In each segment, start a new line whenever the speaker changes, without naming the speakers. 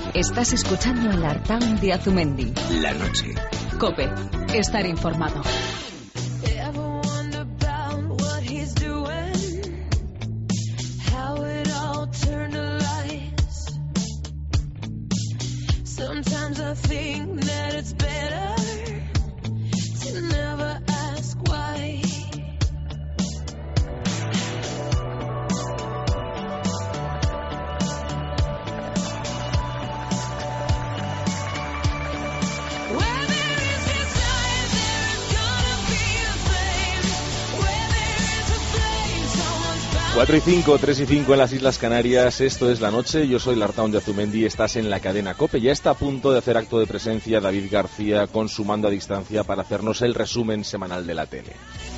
Estás escuchando el Artaun de Azumendi.
La noche.
COPE. Estar informado.
Sometimes I think that it's better to never ask why. Where there is desire, there is gonna be a flame. Where there is a flame, someone's bound.
4 y 5, 3 y 5 en las Islas Canarias, esto es La Noche, yo soy Lartaun de Azumendi, estás en la cadena COPE, ya está a punto de hacer acto de presencia David García con su mando a distancia para hacernos el resumen semanal de la tele.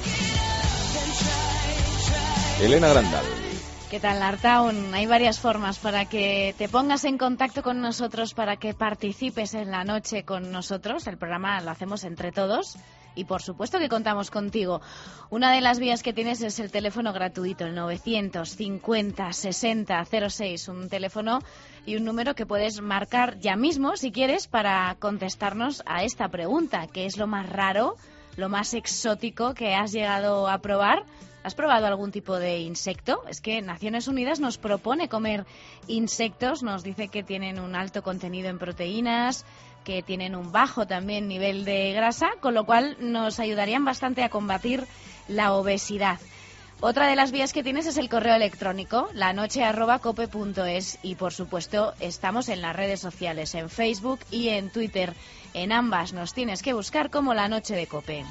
Elena Grandal.
¿Qué tal, Artaun? Hay varias formas para que te pongas en contacto con nosotros, para que participes en La Noche con nosotros. El programa lo hacemos entre todos y, por supuesto, que contamos contigo. Una de las vías que tienes es el teléfono gratuito, el 950 60 06, un teléfono y un número que puedes marcar ya mismo, si quieres, para contestarnos a esta pregunta. ¿Qué es lo más raro, lo más exótico que has llegado a probar? ¿Has probado algún tipo de insecto? Es que Naciones Unidas nos propone comer insectos, nos dice que tienen un alto contenido en proteínas, que tienen un bajo también nivel de grasa, con lo cual nos ayudarían bastante a combatir la obesidad. Otra de las vías que tienes es el correo electrónico, lanoche@cope.es, y por supuesto estamos en las redes sociales, en Facebook y en Twitter. En ambas nos tienes que buscar como La Noche de Cope.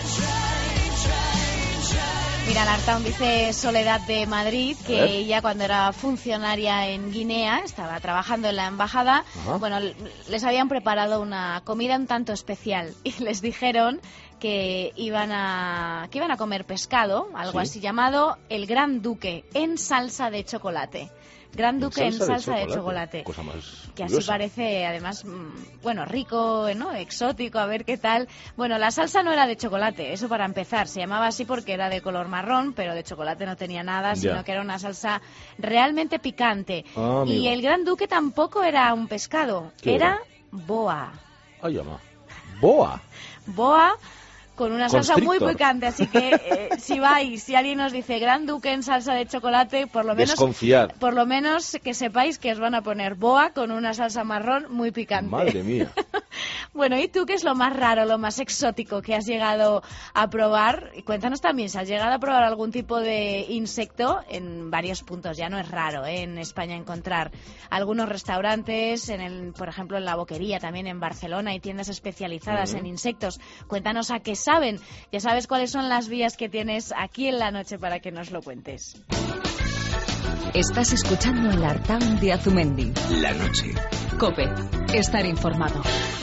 Mira, Lartaun, dice Soledad de Madrid que ella, cuando era funcionaria en Guinea, estaba trabajando en la embajada. Ajá. Bueno, les habían preparado una comida un tanto especial y les dijeron que iban a comer pescado, algo así llamado el Gran Duque en salsa de chocolate. Gran Duque en salsa de chocolate.
Cosa más
que así
curiosa.
Parece, además, bueno, rico, ¿no? Exótico, a ver qué tal. Bueno, la salsa no era de chocolate, eso para empezar. Se llamaba así porque era de color marrón, pero de chocolate no tenía nada, sino que era una salsa realmente picante. Y el Gran Duque tampoco era un pescado, era boa.
Ay, llama. Boa.
Boa con una salsa muy picante, así que si alguien nos dice Gran Duque en salsa de chocolate, por lo menos
desconfiad.
Por lo menos que sepáis que os van a poner boa con una salsa marrón muy picante.
Madre mía.
Bueno, ¿y tú qué es lo más raro, lo más exótico que has llegado a probar? Y cuéntanos también si has llegado a probar algún tipo de insecto en varios puntos. Ya no es raro, en España encontrar algunos restaurantes, por ejemplo en La Boquería, también en Barcelona, hay tiendas especializadas en insectos. Cuéntanos a qué saben. Ya sabes cuáles son las vías que tienes aquí en La Noche para que nos lo cuentes.
Estás escuchando el Artaun de Azumendi.
La Noche.
COPE. Estar informado.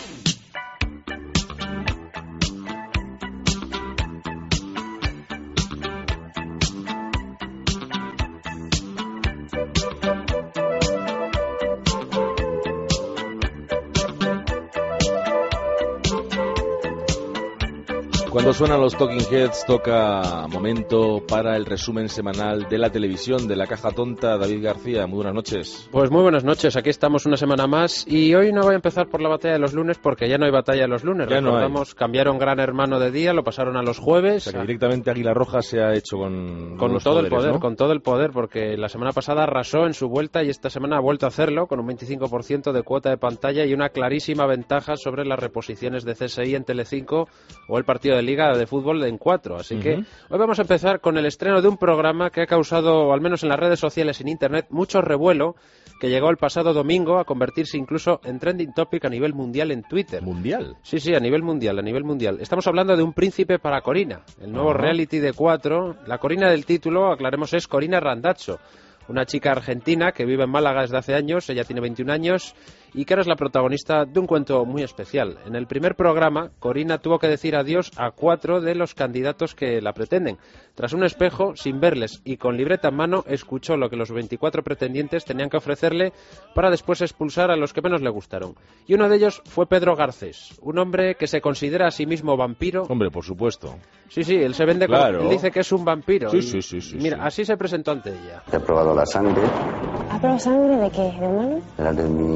Cuando suenan los Talking Heads, toca momento para el resumen semanal de la televisión de La Caja Tonta. David García, muy buenas noches.
Pues muy buenas noches, aquí estamos una semana más y hoy no voy a empezar por la batalla de los lunes porque ya no hay batalla de los lunes.
Ya
recordamos,
no
cambiaron Gran Hermano de día, lo pasaron a los jueves.
O sea que directamente Águila Roja se ha hecho con los
todo
poderes,
el poder,
¿no?
con todo el poder, porque la semana pasada arrasó en su vuelta y esta semana ha vuelto a hacerlo con un 25% de cuota de pantalla y una clarísima ventaja sobre las reposiciones de CSI en Telecinco o el partido de Liga de fútbol en 4. Así que hoy vamos a empezar con el estreno de un programa que ha causado, al menos en las redes sociales y en Internet, mucho revuelo, que llegó el pasado domingo a convertirse incluso en trending topic a nivel mundial en Twitter.
¿Mundial?
Sí, a nivel mundial. Estamos hablando de Un príncipe para Corina, el nuevo reality de 4. La Corina del título, aclaremos, es Corina Randazzo, una chica argentina que vive en Málaga desde hace años. Ella tiene 21 años y que ahora es la protagonista de un cuento muy especial. En el primer programa, Corina tuvo que decir adiós a 4 de los candidatos que la pretenden. Tras un espejo, sin verles y con libreta en mano, escuchó lo que los 24 pretendientes tenían que ofrecerle para después expulsar a los que menos le gustaron. Y uno de ellos fue Pedro Garcés, un hombre que se considera a sí mismo vampiro.
Hombre, por supuesto.
Sí, él se vende
claro.
Él dice que es un vampiro.
Sí.
Mira, así se presentó ante ella.
Te he probado la sangre.
¿Ha probado sangre de qué? ¿De humano?
Era de mi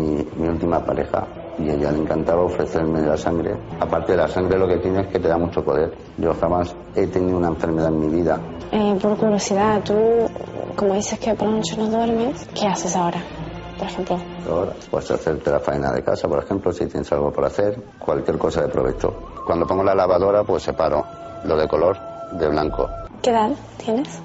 mi última pareja, y a ella le encantaba ofrecerme la sangre. Aparte de la sangre, lo que tiene es que te da mucho poder. Yo jamás he tenido una enfermedad en mi vida.
Por curiosidad, tú, como dices que por la noche no duermes, ¿qué haces ahora, por ejemplo?
Ahora, pues hacerte la faena de casa, por ejemplo, si tienes algo por hacer, cualquier cosa de provecho. Cuando pongo la lavadora, pues separo lo de color de blanco.
¿Qué edad tienes?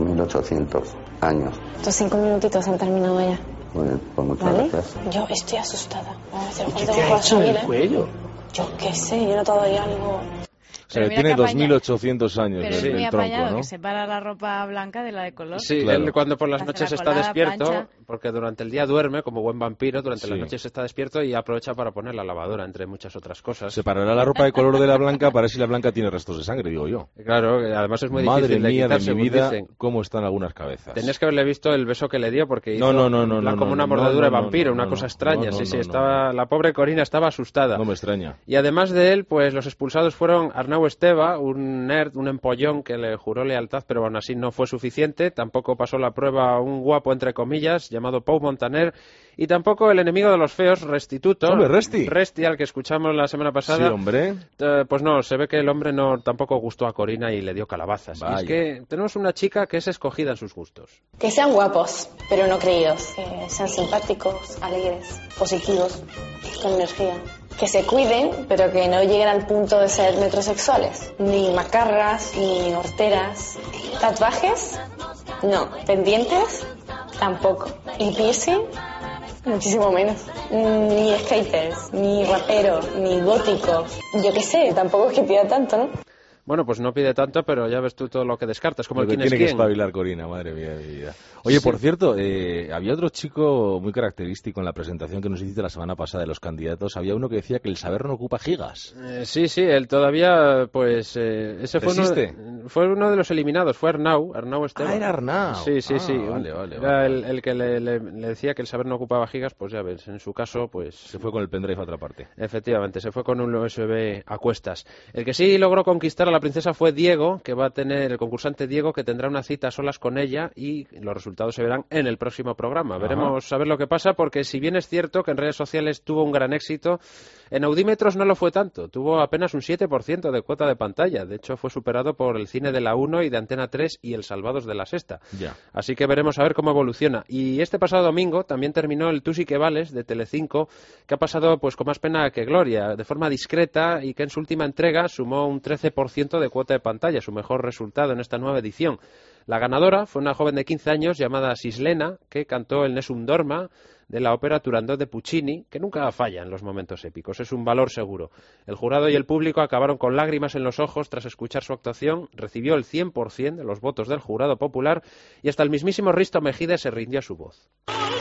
2.800 años.
Tus 5 minutitos han terminado ya.
Muy bien, pues muchas
¿Vale?
gracias.
Yo estoy asustada. A ver si lo
¿Qué
cuento
te
con
ha hecho en el
vida.
cuello?
Yo qué sé, yo he notado ahí algo.
O sea,
Pero mira
tiene
qué apaña-
2.800 años
Pero es
el
muy
tronco,
apañado
¿no?
que separa la ropa blanca de la de color.
Sí,
Claro.
él cuando por las
Hace
noches
la
está
colada,
despierto,
plancha.
porque durante el día duerme como buen vampiro, durante
Sí.
las noches está despierto y aprovecha para poner la lavadora, entre muchas otras cosas.
Separará la ropa de color de la blanca para ver si la blanca tiene restos de sangre, digo yo.
Claro, además es muy
Madre
difícil de
mía
quitar,
de mi
según
vida,
dicen.
cómo están algunas cabezas.
Tenías que haberle visto el beso que le dio porque hizo
No,
en plan como una mordedura de vampiro, una cosa extraña.
no,
Sí,
no,
estaba la pobre Corina estaba asustada.
No me extraña.
Y además de él, pues los expulsados fueron Arnau Esteva, un nerd, un empollón que le juró lealtad, pero aún así no fue suficiente. Tampoco pasó la prueba un guapo, entre comillas, llamado Pau Montaner. Y tampoco el enemigo de los feos, Restituto.
Hombre, Resti.
Resti, al que escuchamos la semana
Sí,
pasada.
hombre.
Pues no, se ve que el hombre no tampoco gustó a Corina y le dio calabazas. Y
Vaya.
es que tenemos una chica que es escogida en sus gustos.
Que sean guapos, pero no creídos. Que sean simpáticos, alegres, positivos, con energía. Que se cuiden, pero que no lleguen al punto de ser metrosexuales. Ni macarras, ni horteras. ¿Tatuajes? No. ¿Pendientes? Tampoco. ¿Y piercing? Muchísimo menos. Ni skaters, ni raperos, ni góticos. Yo qué sé, tampoco es que pida tanto, ¿no?
Bueno, pues no pide tanto, pero ya ves tú todo lo que descartas, como
Lo
el
que
quién es
tiene que
quién.
espabilar Corina, madre mía de mi vida. Oye, por cierto, había otro chico muy característico en la presentación que nos hiciste la semana pasada de los candidatos. Había uno que decía que el saber no ocupa gigas.
Sí, él todavía, pues, ese
¿Persiste?
fue uno de los eliminados, fue Arnau Esteban.
Ah, era Arnau.
Sí.
Vale.
Era el que le decía que el saber no ocupaba gigas, pues ya ves, en su caso, pues...
Se fue con el pendrive a otra parte.
Efectivamente, se fue con un USB a cuestas. El que sí logró conquistar a la princesa fue Diego, que va a tener, el concursante Diego, que tendrá una cita a solas con ella y los resultados se verán en el próximo programa. Veremos a ver lo que pasa, porque si bien es cierto que en redes sociales tuvo un gran éxito, en audímetros no lo fue tanto. Tuvo apenas un 7% de cuota de pantalla. De hecho, fue superado por el cine de la 1 y de Antena 3 y el Salvados de la Sexta.
Ya.
Así que veremos a ver cómo evoluciona. Y este pasado domingo también terminó el Tú sí que vales de Telecinco, que ha pasado pues con más pena que gloria, de forma discreta, y que en su última entrega sumó un 13% de cuota de pantalla, su mejor resultado en esta nueva edición. La ganadora fue una joven de 15 años llamada Sislena, que cantó el Nessun Dorma de la ópera Turandot de Puccini, que nunca falla en los momentos épicos, es un valor seguro. El jurado y el público acabaron con lágrimas en los ojos tras escuchar su actuación, recibió el 100% de los votos del jurado popular y hasta el mismísimo Risto Mejide se rindió a su voz.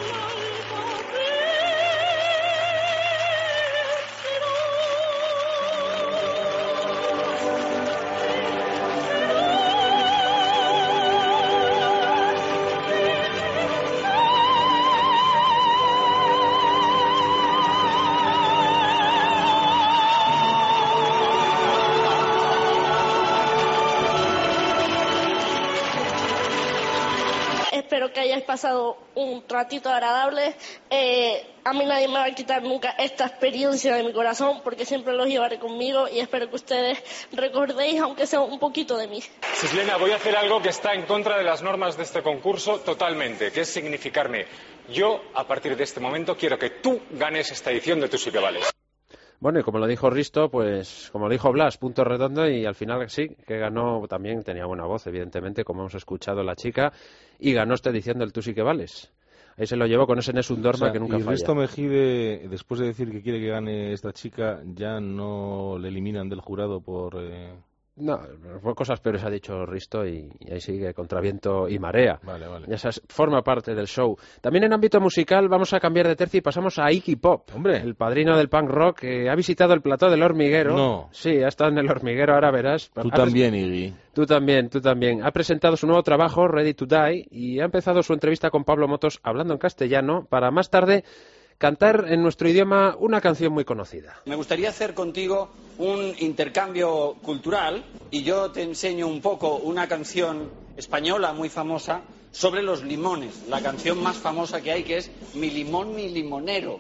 Espero que hayáis pasado un ratito agradable. A mí nadie me va a quitar nunca esta experiencia de mi corazón, porque siempre los llevaré conmigo y espero que ustedes recordéis, aunque sea un poquito de mí.
Sislena, voy a hacer algo que está en contra de las normas de este concurso totalmente, que es significarme. Yo, a partir de este momento, quiero que tú ganes esta edición de Tú sí que vales.
Bueno, y como lo dijo Risto, pues como lo dijo Blas, punto redondo, y al final sí, que ganó, también tenía buena voz, evidentemente, como hemos escuchado la chica, y ganó esta edición del Tú sí que vales. Ahí se lo llevó con ese Nessun Dorma que nunca
y
falla.
Risto Mejide, después de decir que quiere que gane esta chica, ya no le eliminan del jurado por...
No, fue cosas peores ha dicho Risto y ahí sigue contra viento y marea.
Vale.
Ya sabes, forma parte del show. También en ámbito musical vamos a cambiar de tercio y pasamos a Iggy Pop,
Hombre.
el padrino del punk rock, que ha visitado el plató del Hormiguero.
No.
Sí, ha estado en el Hormiguero, ahora verás.
Tú también, Iggy.
Tú también. Ha presentado su nuevo trabajo, Ready to Die, y ha empezado su entrevista con Pablo Motos hablando en castellano para más tarde cantar en nuestro idioma una canción muy conocida.
Me gustaría hacer contigo un intercambio cultural y yo te enseño un poco una canción española muy famosa sobre los limones, la canción más famosa que hay, que es Mi limón, mi limonero.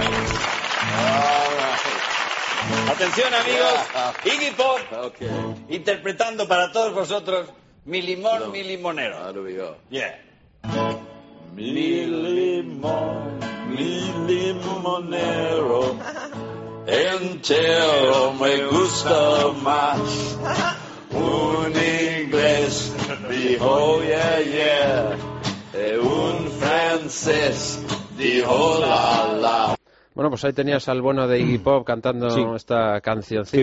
Atención, amigos, Iggy Pop interpretando para todos vosotros Mi limón, mi limonero. Yeah.
Mi limón, mi limonero, entero me gusta más. Un inglés dijo yeah, yeah, y un francés dijo la, la.
Bueno, pues ahí tenías al bueno de Iggy Pop cantando esta cancioncilla.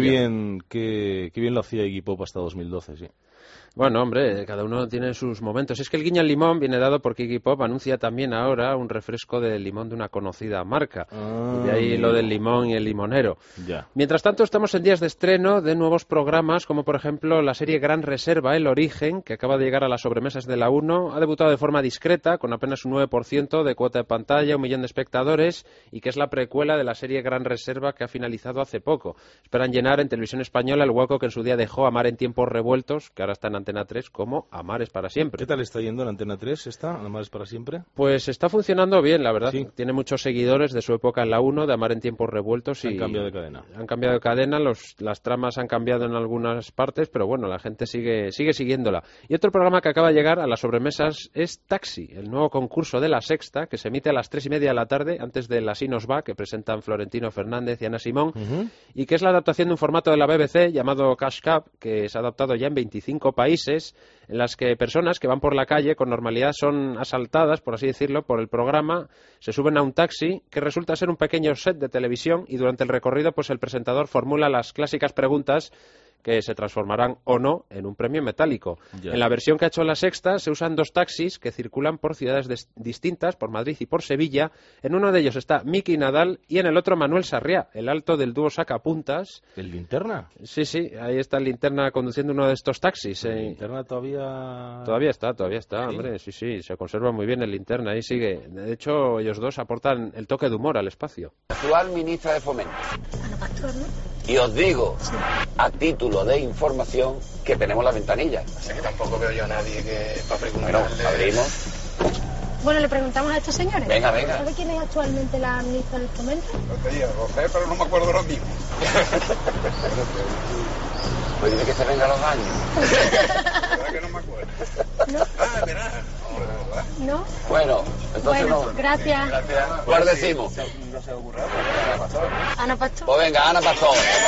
Qué bien lo hacía Iggy Pop hasta 2012, sí.
Bueno, hombre, cada uno tiene sus momentos. Es que el guiño al limón viene dado porque Iggy Pop anuncia también ahora un refresco de limón de una conocida marca. Y de ahí lo del limón y el limonero.
Ya.
Mientras tanto, estamos en días de estreno de nuevos programas, como por ejemplo la serie Gran Reserva, El Origen, que acaba de llegar a las sobremesas de la 1. Ha debutado de forma discreta, con apenas un 9% de cuota de pantalla, 1 millón de espectadores, y que es la precuela de la serie Gran Reserva que ha finalizado hace poco. Esperan llenar en televisión española el hueco que en su día dejó Amar en tiempos revueltos, que ahora está en Antena 3 como Amar es para siempre.
¿Qué tal está yendo en Antena 3 esta, Amar es para siempre?
Pues está funcionando bien, la verdad.
Sí.
Tiene muchos seguidores de su época en la 1, de Amar en tiempos revueltos.
Han cambiado de cadena.
Han cambiado de cadena, las tramas han cambiado en algunas partes, pero bueno, la gente sigue siguiéndola. Y otro programa que acaba de llegar a las sobremesas es Taxi, el nuevo concurso de La Sexta, que se emite a las 3:30 de la tarde, antes de Así nos va, que presentan Florentino Fernández y Ana Simón, y que es la adaptación de un formato de la BBC llamado Cash Cab, que se ha adaptado ya en 25 países, en las que personas que van por la calle con normalidad son asaltadas, por así decirlo, por el programa, se suben a un taxi que resulta ser un pequeño set de televisión, y durante el recorrido pues el presentador formula las clásicas preguntas que se transformarán o no en un premio metálico.
Ya.
En la versión que ha hecho La Sexta se usan 2 taxis que circulan por ciudades distintas, por Madrid y por Sevilla. En uno de ellos está Miki Nadal y en el otro Manuel Sarriá, el alto del dúo Sacapuntas.
¿El Linterna?
Sí, ahí está el Linterna conduciendo uno de estos taxis.
¿El Linterna todavía...?
Todavía está,
¿Sí?
hombre, sí, se conserva muy bien el Linterna, ahí sigue. De hecho, ellos dos aportan el toque de humor al espacio.
Actual ministra de Fomento. Y os digo, a título de información, que tenemos la ventanilla.
Así que tampoco veo yo a nadie que para
Bueno,
preguntarle...
abrimos.
Bueno, le preguntamos a estos señores.
Venga, venga.
¿Sabe quién es actualmente la ministra del Fomento?
No te digo, lo sé, pero no me acuerdo ahora mismo.
Pues dice que se venga a los años.
¿Verdad que no me acuerdo?
¿No?
Ah, verás.
¿No?
Bueno, entonces
Bueno,
no.
gracias.
¿Cuál decimos?
No se ocurra.
Ana Pastor.
Pues venga, Ana Pastor.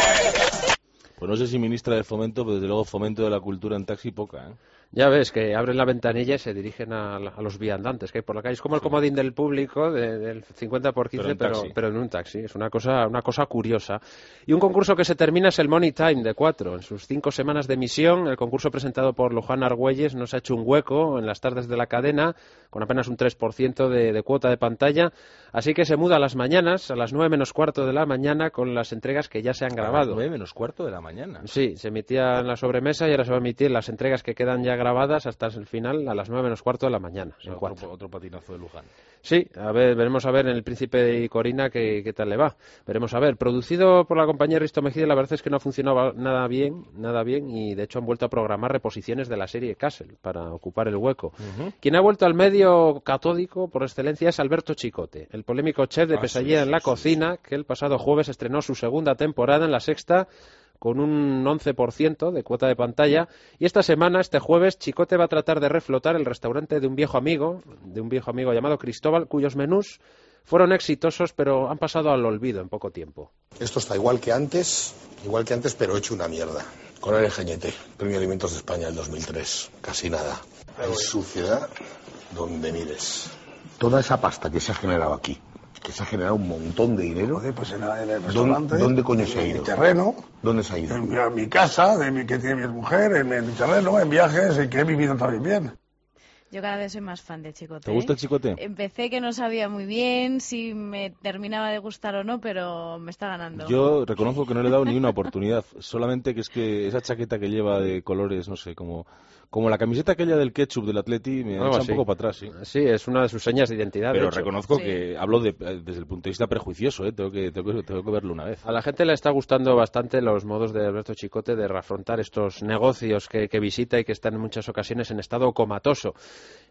Pues no sé si ministra de Fomento, pero desde luego Fomento de la Cultura en taxi poca, ¿eh?
Ya ves que abren la ventanilla y se dirigen a los viandantes que hay por la calle. Es como el comodín del público del 50 por 15, pero en un taxi. Es una cosa curiosa. Y un concurso que se termina es el Money Time de 4. En sus 5 semanas de emisión, el concurso presentado por Luján Argüelles nos ha hecho un hueco en las tardes de la cadena, con apenas un 3% de cuota de pantalla. Así que se muda a las mañanas, a las 9 menos cuarto de la mañana, con las entregas que ya se han grabado.
A las 9 menos cuarto de la mañana.
Sí, se emitía en la sobremesa y ahora se va a emitir las entregas que quedan ya grabadas hasta el final a las 9 menos cuarto de la mañana.
O sea, otro patinazo de Luján.
Sí, veremos a ver en El Príncipe y Corina qué tal le va. Veremos a ver. Producido por la compañía Risto Mejide, la verdad es que no ha funcionado nada bien, y de hecho han vuelto a programar reposiciones de la serie Castle para ocupar el hueco. Quien ha vuelto al medio catódico por excelencia es Alberto Chicote, el polémico chef de Pesadilla en la cocina, que el pasado jueves estrenó su segunda temporada en La Sexta, con un 11% de cuota de pantalla, y esta semana, este jueves, Chicote va a tratar de reflotar el restaurante de un viejo amigo llamado Cristóbal, cuyos menús fueron exitosos, pero han pasado al olvido en poco tiempo.
Esto está igual que antes, pero hecho una mierda. Con el Geñete, Premio Alimentos de España del 2003, casi nada. Hay suciedad donde mires. Toda esa pasta que se ha generado aquí, que se ha generado un montón de dinero.
Pues en el restaurante.
¿Dónde coño se ha ido?
En mi terreno.
¿Dónde se ha ido?
En mi casa, que tiene mi mujer, en mi terreno, en viajes, y que he vivido también bien.
Yo cada vez soy más fan de Chicote.
¿Te gusta el Chicote?
Empecé que no sabía muy bien si me terminaba de gustar o no, pero me está ganando.
Yo reconozco que no le he dado ni una oportunidad. Solamente que es que esa chaqueta que lleva de colores, no sé, como la camiseta aquella del ketchup del Atleti me echa un poco para atrás, sí.
Sí, es una de sus señas de identidad.
Pero
de hecho.
reconozco que hablo desde el punto de vista prejuicioso, ¿eh? Tengo que verlo una vez.
A la gente le está gustando bastante los modos de Alberto Chicote de reafrontar estos negocios que visita y que están en muchas ocasiones en estado comatoso.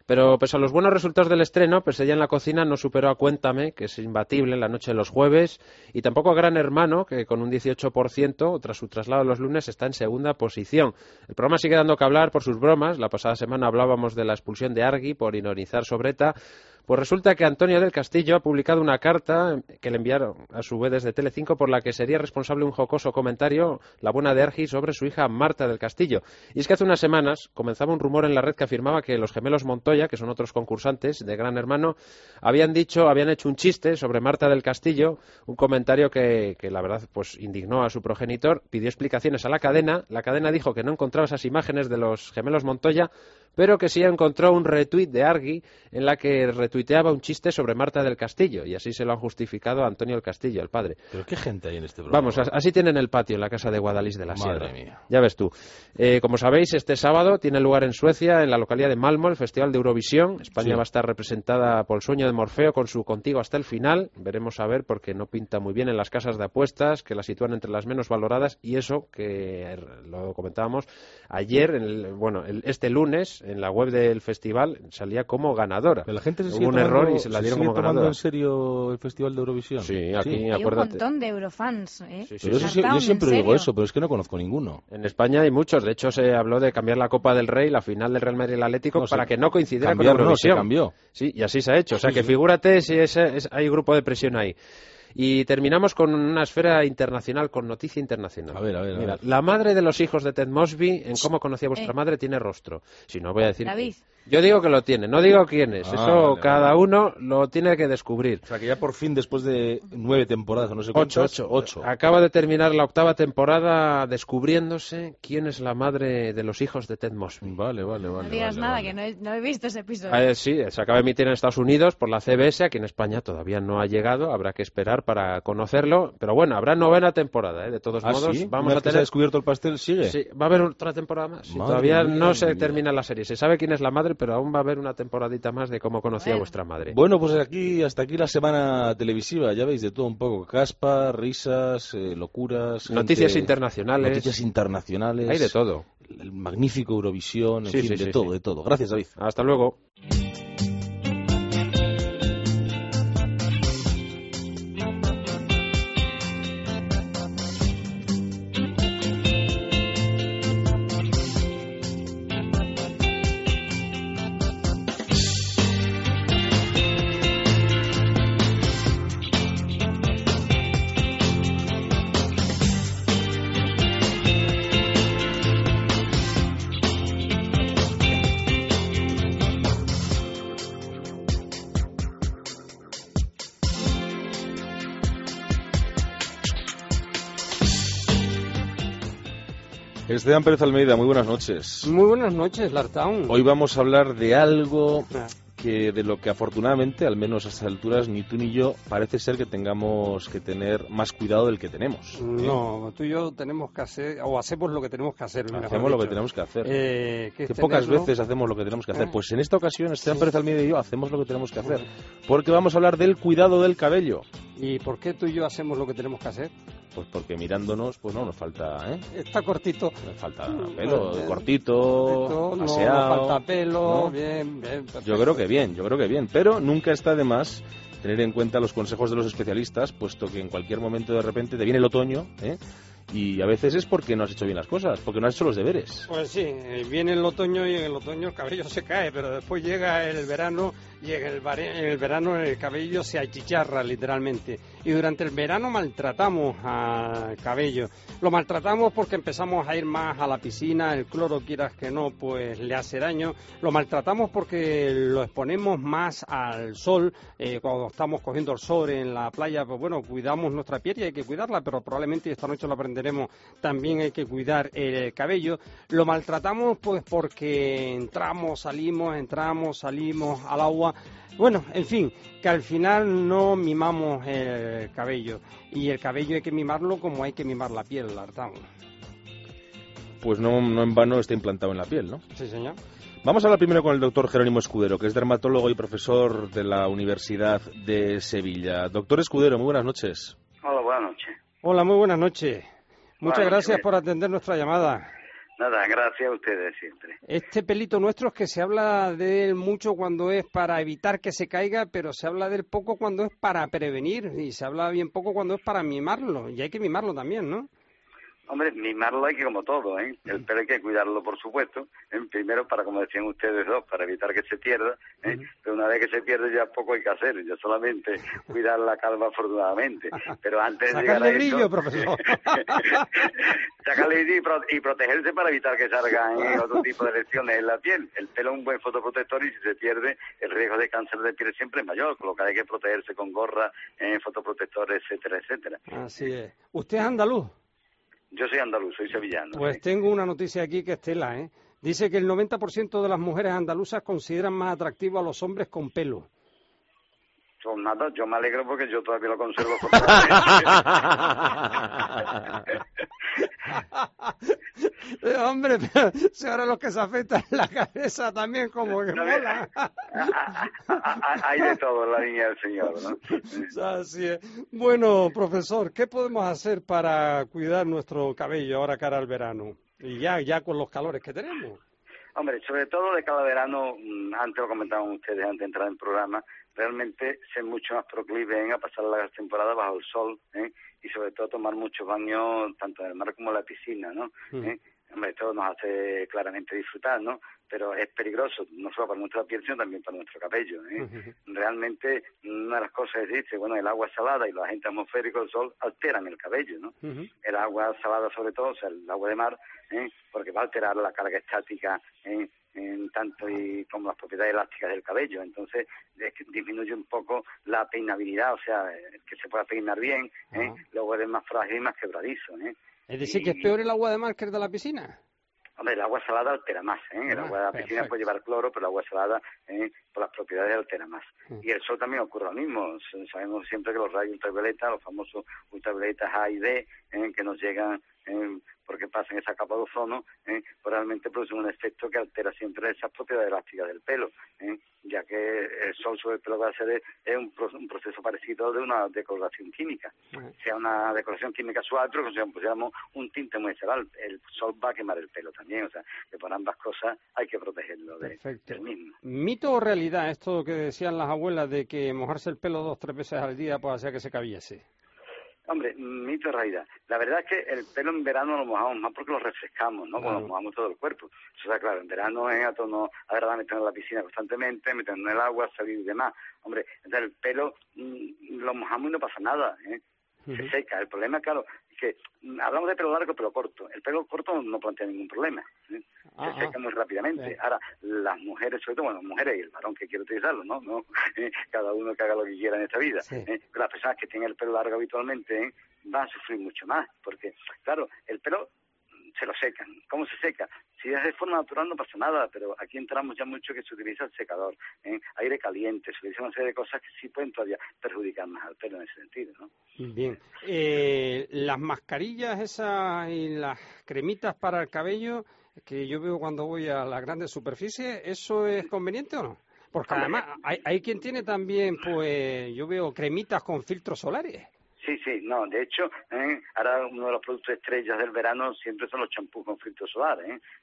Pero pese a los buenos resultados del estreno, Pesadilla en la cocina no superó a Cuéntame, que es imbatible en la noche de los jueves, y tampoco a Gran Hermano, que con un 18%, tras su traslado los lunes, está en segunda posición. El programa sigue dando que hablar por sus bromas. La pasada semana hablábamos de la expulsión de Argui por ironizar sobre ETA. Pues resulta que Antonio del Castillo ha publicado una carta que le enviaron a su vez desde Telecinco por la que sería responsable un jocoso comentario, la buena de Argui, sobre su hija Marta del Castillo. Y es que hace unas semanas comenzaba un rumor en la red que afirmaba que los gemelos Montoya, que son otros concursantes de Gran Hermano, habían hecho un chiste sobre Marta del Castillo, un comentario que la verdad pues indignó a su progenitor, pidió explicaciones a la cadena dijo que no encontraba esas imágenes de los gemelos Montoya, pero que sí encontró un retweet de Argui en la que retuiteaba un chiste sobre Marta del Castillo, y así se lo han justificado a Antonio del Castillo, el padre.
Pero qué gente hay en este programa.
Vamos, así tienen el patio en la casa de Guadalís de la Sierra.
Madre mía.
Ya ves tú. Como sabéis, este sábado tiene lugar en Suecia, en la localidad de Malmö, el Festival de Eurovisión. España
Sí.
va a estar representada por El sueño de Morfeo con su Contigo hasta el final. Veremos a ver, porque no pinta muy bien en las casas de apuestas, que la sitúan entre las menos valoradas, y eso que lo comentábamos ayer, este lunes, en la web del festival salía como ganadora.
Pero la gente
Hubo un error y se la dieron como
tomando
ganadora.
en serio el Festival de Eurovisión.
Sí, aquí
Hay
acuérdate.
un montón de eurofans, ¿eh?
Pero eso
Sartán,
yo siempre
¿en
digo
serio?
eso, pero es que no conozco ninguno.
En España hay muchos. De hecho, se habló de cambiar la Copa del Rey, la final del Real Madrid y el Atlético,
No,
para
se-
que no coincidiera con
cambiar no,
Eurovisión.
se cambió.
Sí, y así se ha hecho. O sea,
Sí,
que
sí.
figúrate si hay grupo de presión ahí. Y terminamos con una esfera internacional, con noticia internacional.
A ver.
Mira, la madre de los hijos de Ted Mosby, en Cómo conocía vuestra madre, tiene rostro. Si no, voy a decir...
David.
Yo digo que lo tiene, no digo quién es. Eso
Vale,
cada uno lo tiene que descubrir.
O sea, que ya por fin, después de 9 temporadas o no sé cuántas...
Ocho. Acaba de terminar la 8ª temporada descubriéndose quién es la madre de los hijos de Ted Mosby.
Vale.
No digas nada, que no he visto ese episodio.
Sí, se acaba de emitir en Estados Unidos por la CBS, aquí en España todavía no ha llegado, habrá que esperar para conocerlo, pero bueno, habrá 9ª temporada, de todos modos.
¿Sí?
Vamos
Una
a
vez que se ha
tener...
descubierto el pastel, ¿sigue?
Sí, va a haber otra temporada más. Sí,
Madre
todavía
mía,
no se
mi vida.
termina la serie. Se sabe quién es la madre, pero aún va a haber una temporadita más de Cómo conocía vuestra madre.
Bueno, pues hasta aquí la semana televisiva, ya veis, de todo un poco. Caspa, risas, locuras...
Noticias
gente-
internacionales.
Noticias internacionales.
Hay de todo.
El magnífico Eurovisión, en
Sí,
fin,
sí,
de
sí.
todo. Gracias, David.
Hasta luego.
Esteban Pérez Almeida, muy buenas noches.
Muy buenas noches, Lartaun.
Hoy vamos a hablar de algo de lo que afortunadamente, al menos a estas alturas, ni tú ni yo, parece ser que tengamos que tener más cuidado del que tenemos.
No, tú y yo tenemos que hacer, o hacemos lo que tenemos que hacer. mejor
Hacemos lo que
dicho.
tenemos que hacer.
Que es
Que pocas
tenerlo-
veces hacemos lo que tenemos que hacer.
¿Eh?
Pues en esta ocasión, Esteban Pérez Almeida y yo hacemos lo que tenemos que hacer. Porque vamos a hablar del cuidado del cabello.
¿Y por qué tú y yo hacemos lo que tenemos que hacer?
Pues porque mirándonos, pues no nos falta, ¿eh?
Está cortito.
Nos falta pelo, cortito,
no
aseado,
falta pelo,
¿no?
bien, perfecto.
Yo creo que bien. Pero nunca está de más tener en cuenta los consejos de los especialistas, puesto que en cualquier momento de repente te viene el otoño, ¿eh? Y a veces es porque no has hecho bien las cosas, porque no has hecho los deberes.
Pues sí, viene el otoño y en el otoño el cabello se cae, pero después llega el verano y en el verano el cabello se achicharra literalmente. Y durante el verano maltratamos al cabello. Lo maltratamos porque empezamos a ir más a la piscina, el cloro, quieras que no, pues le hace daño. Lo maltratamos porque lo exponemos más al sol. Cuando estamos cogiendo el sol en la playa, pues bueno, cuidamos nuestra piel y hay que cuidarla, pero probablemente esta noche lo aprenderemos, también hay que cuidar el cabello. Lo maltratamos pues porque entramos, salimos al agua. Bueno, en fin, que al final no mimamos el cabello. Y el cabello hay que mimarlo como hay que mimar la piel, Lartán.
Pues no en vano está implantado en la piel, ¿no?
Sí, señor.
Vamos a hablar primero con el doctor Jerónimo Escudero, que es dermatólogo y profesor de la Universidad de Sevilla. Doctor Escudero, muy buenas noches.
Hola, buenas noches.
Hola, muy buenas noches. Muchas
Buenas
gracias
noches.
por atender nuestra llamada.
Nada, gracias a ustedes siempre.
Este pelito nuestro es que se habla de él mucho cuando es para evitar que se caiga, pero se habla de él poco cuando es para prevenir y se habla bien poco cuando es para mimarlo. Y hay que mimarlo también, ¿no?
Hombre, mimarlo hay que como todo, ¿eh? El pelo hay que cuidarlo, por supuesto. Primero, para, como decían ustedes dos, para evitar que se pierda. Pero una vez que se pierde ya poco hay que hacer. Ya solamente cuidar la calva, afortunadamente. Pero antes de llegar a
Sacarle brillo,
eso...
profesor.
sacarle brillo y protegerse para evitar que salgan otro tipo de lesiones en la piel. El pelo es un buen fotoprotector y si se pierde, el riesgo de cáncer de piel siempre es mayor. Con lo que hay que protegerse con gorra, fotoprotectores, etcétera, etcétera.
Así es. ¿Usted es andaluz?
Yo soy andaluz, soy sevillano.
Pues tengo una noticia aquí que es tela, ¿eh? Dice que el 90% de las mujeres andaluzas consideran más atractivos a los hombres con pelo.
Pues nada, yo me alegro porque yo todavía lo conservo.
Hombre, pero si ahora los que se afectan la cabeza también como que mola.
Hay de todo en la línea del señor, ¿no?
Así es. Bueno, profesor, ¿qué podemos hacer para cuidar nuestro cabello ahora cara al verano? Y ya con los calores que tenemos.
Hombre, sobre todo de cada verano, antes lo comentaban ustedes antes de entrar en el programa, realmente ser mucho más proclive a pasar la temporada bajo el sol, y sobre todo tomar muchos baños tanto en el mar como en la piscina, ¿no? Hombre, esto nos hace claramente disfrutar, ¿no? Pero es peligroso, no solo para nuestra piel, sino también para nuestro cabello, Realmente, una de las cosas es, dice, bueno, el agua salada y los agentes atmosféricos del sol alteran el cabello, ¿no? El agua salada, sobre todo, o sea, el agua de mar, porque va a alterar la carga estática, en tanto y como las propiedades elásticas del cabello. Entonces, disminuye un poco la peinabilidad, o sea, que se pueda peinar bien, luego es más frágil y más quebradizo,
Es decir, que es peor el agua de mar que el de la piscina.
Hombre, el agua salada altera más, El agua de la piscina puede llevar cloro, pero el agua salada, por las propiedades, altera más. Y el sol también ocurre lo mismo. Sabemos siempre que los rayos ultravioleta, los famosos ultravioletas A y D, que nos llegan porque pasan esa capa de ozono, pues realmente producen un efecto que altera siempre esas propiedades elásticas del pelo, ya que el sol sobre el pelo va a hacer es un proceso parecido de una decoloración química. Sea una decoloración química suave, pero si pusiéramos un tinte muy natural, el sol va a quemar el pelo también, o sea, que por ambas cosas hay que protegerlo del mismo.
¿Mito o realidad esto que decían las abuelas de que mojarse el pelo 2 o 3 veces al día puede hacer que se cabiese?
Hombre, mito realidad. La verdad es que el pelo en verano lo mojamos más porque lo refrescamos, ¿no? Cuando mojamos todo el cuerpo. Eso está claro, en verano es a tono agradable meternos en la piscina constantemente, meternos en el agua, salir y demás. Hombre, entonces el pelo lo mojamos y no pasa nada, Se seca. El problema, claro, es que hablamos de pelo largo y pelo corto. El pelo corto no plantea ningún problema, Se seca muy rápidamente. Ahora, las mujeres, sobre todo, bueno, las mujeres y el varón que quiere utilizarlo, ¿no? Cada uno que haga lo que quiera en esta vida. Pero las personas que tienen el pelo largo habitualmente van a sufrir mucho más, porque, claro, el pelo se lo secan. ¿Cómo se seca? Si es de forma natural no pasa nada, pero aquí entramos ya mucho que se utiliza el secador, aire caliente, se utiliza una serie de cosas que sí pueden todavía perjudicar más al pelo en ese sentido, ¿no?
Bien. Las mascarillas esas y las cremitas para el cabello que yo veo cuando voy a las grandes superficies, ¿eso es conveniente o no? Porque además hay quien tiene también, pues, yo veo cremitas con filtros solares.
Sí, no, de hecho, ahora uno de los productos estrellas del verano siempre son los champús con filtro solar,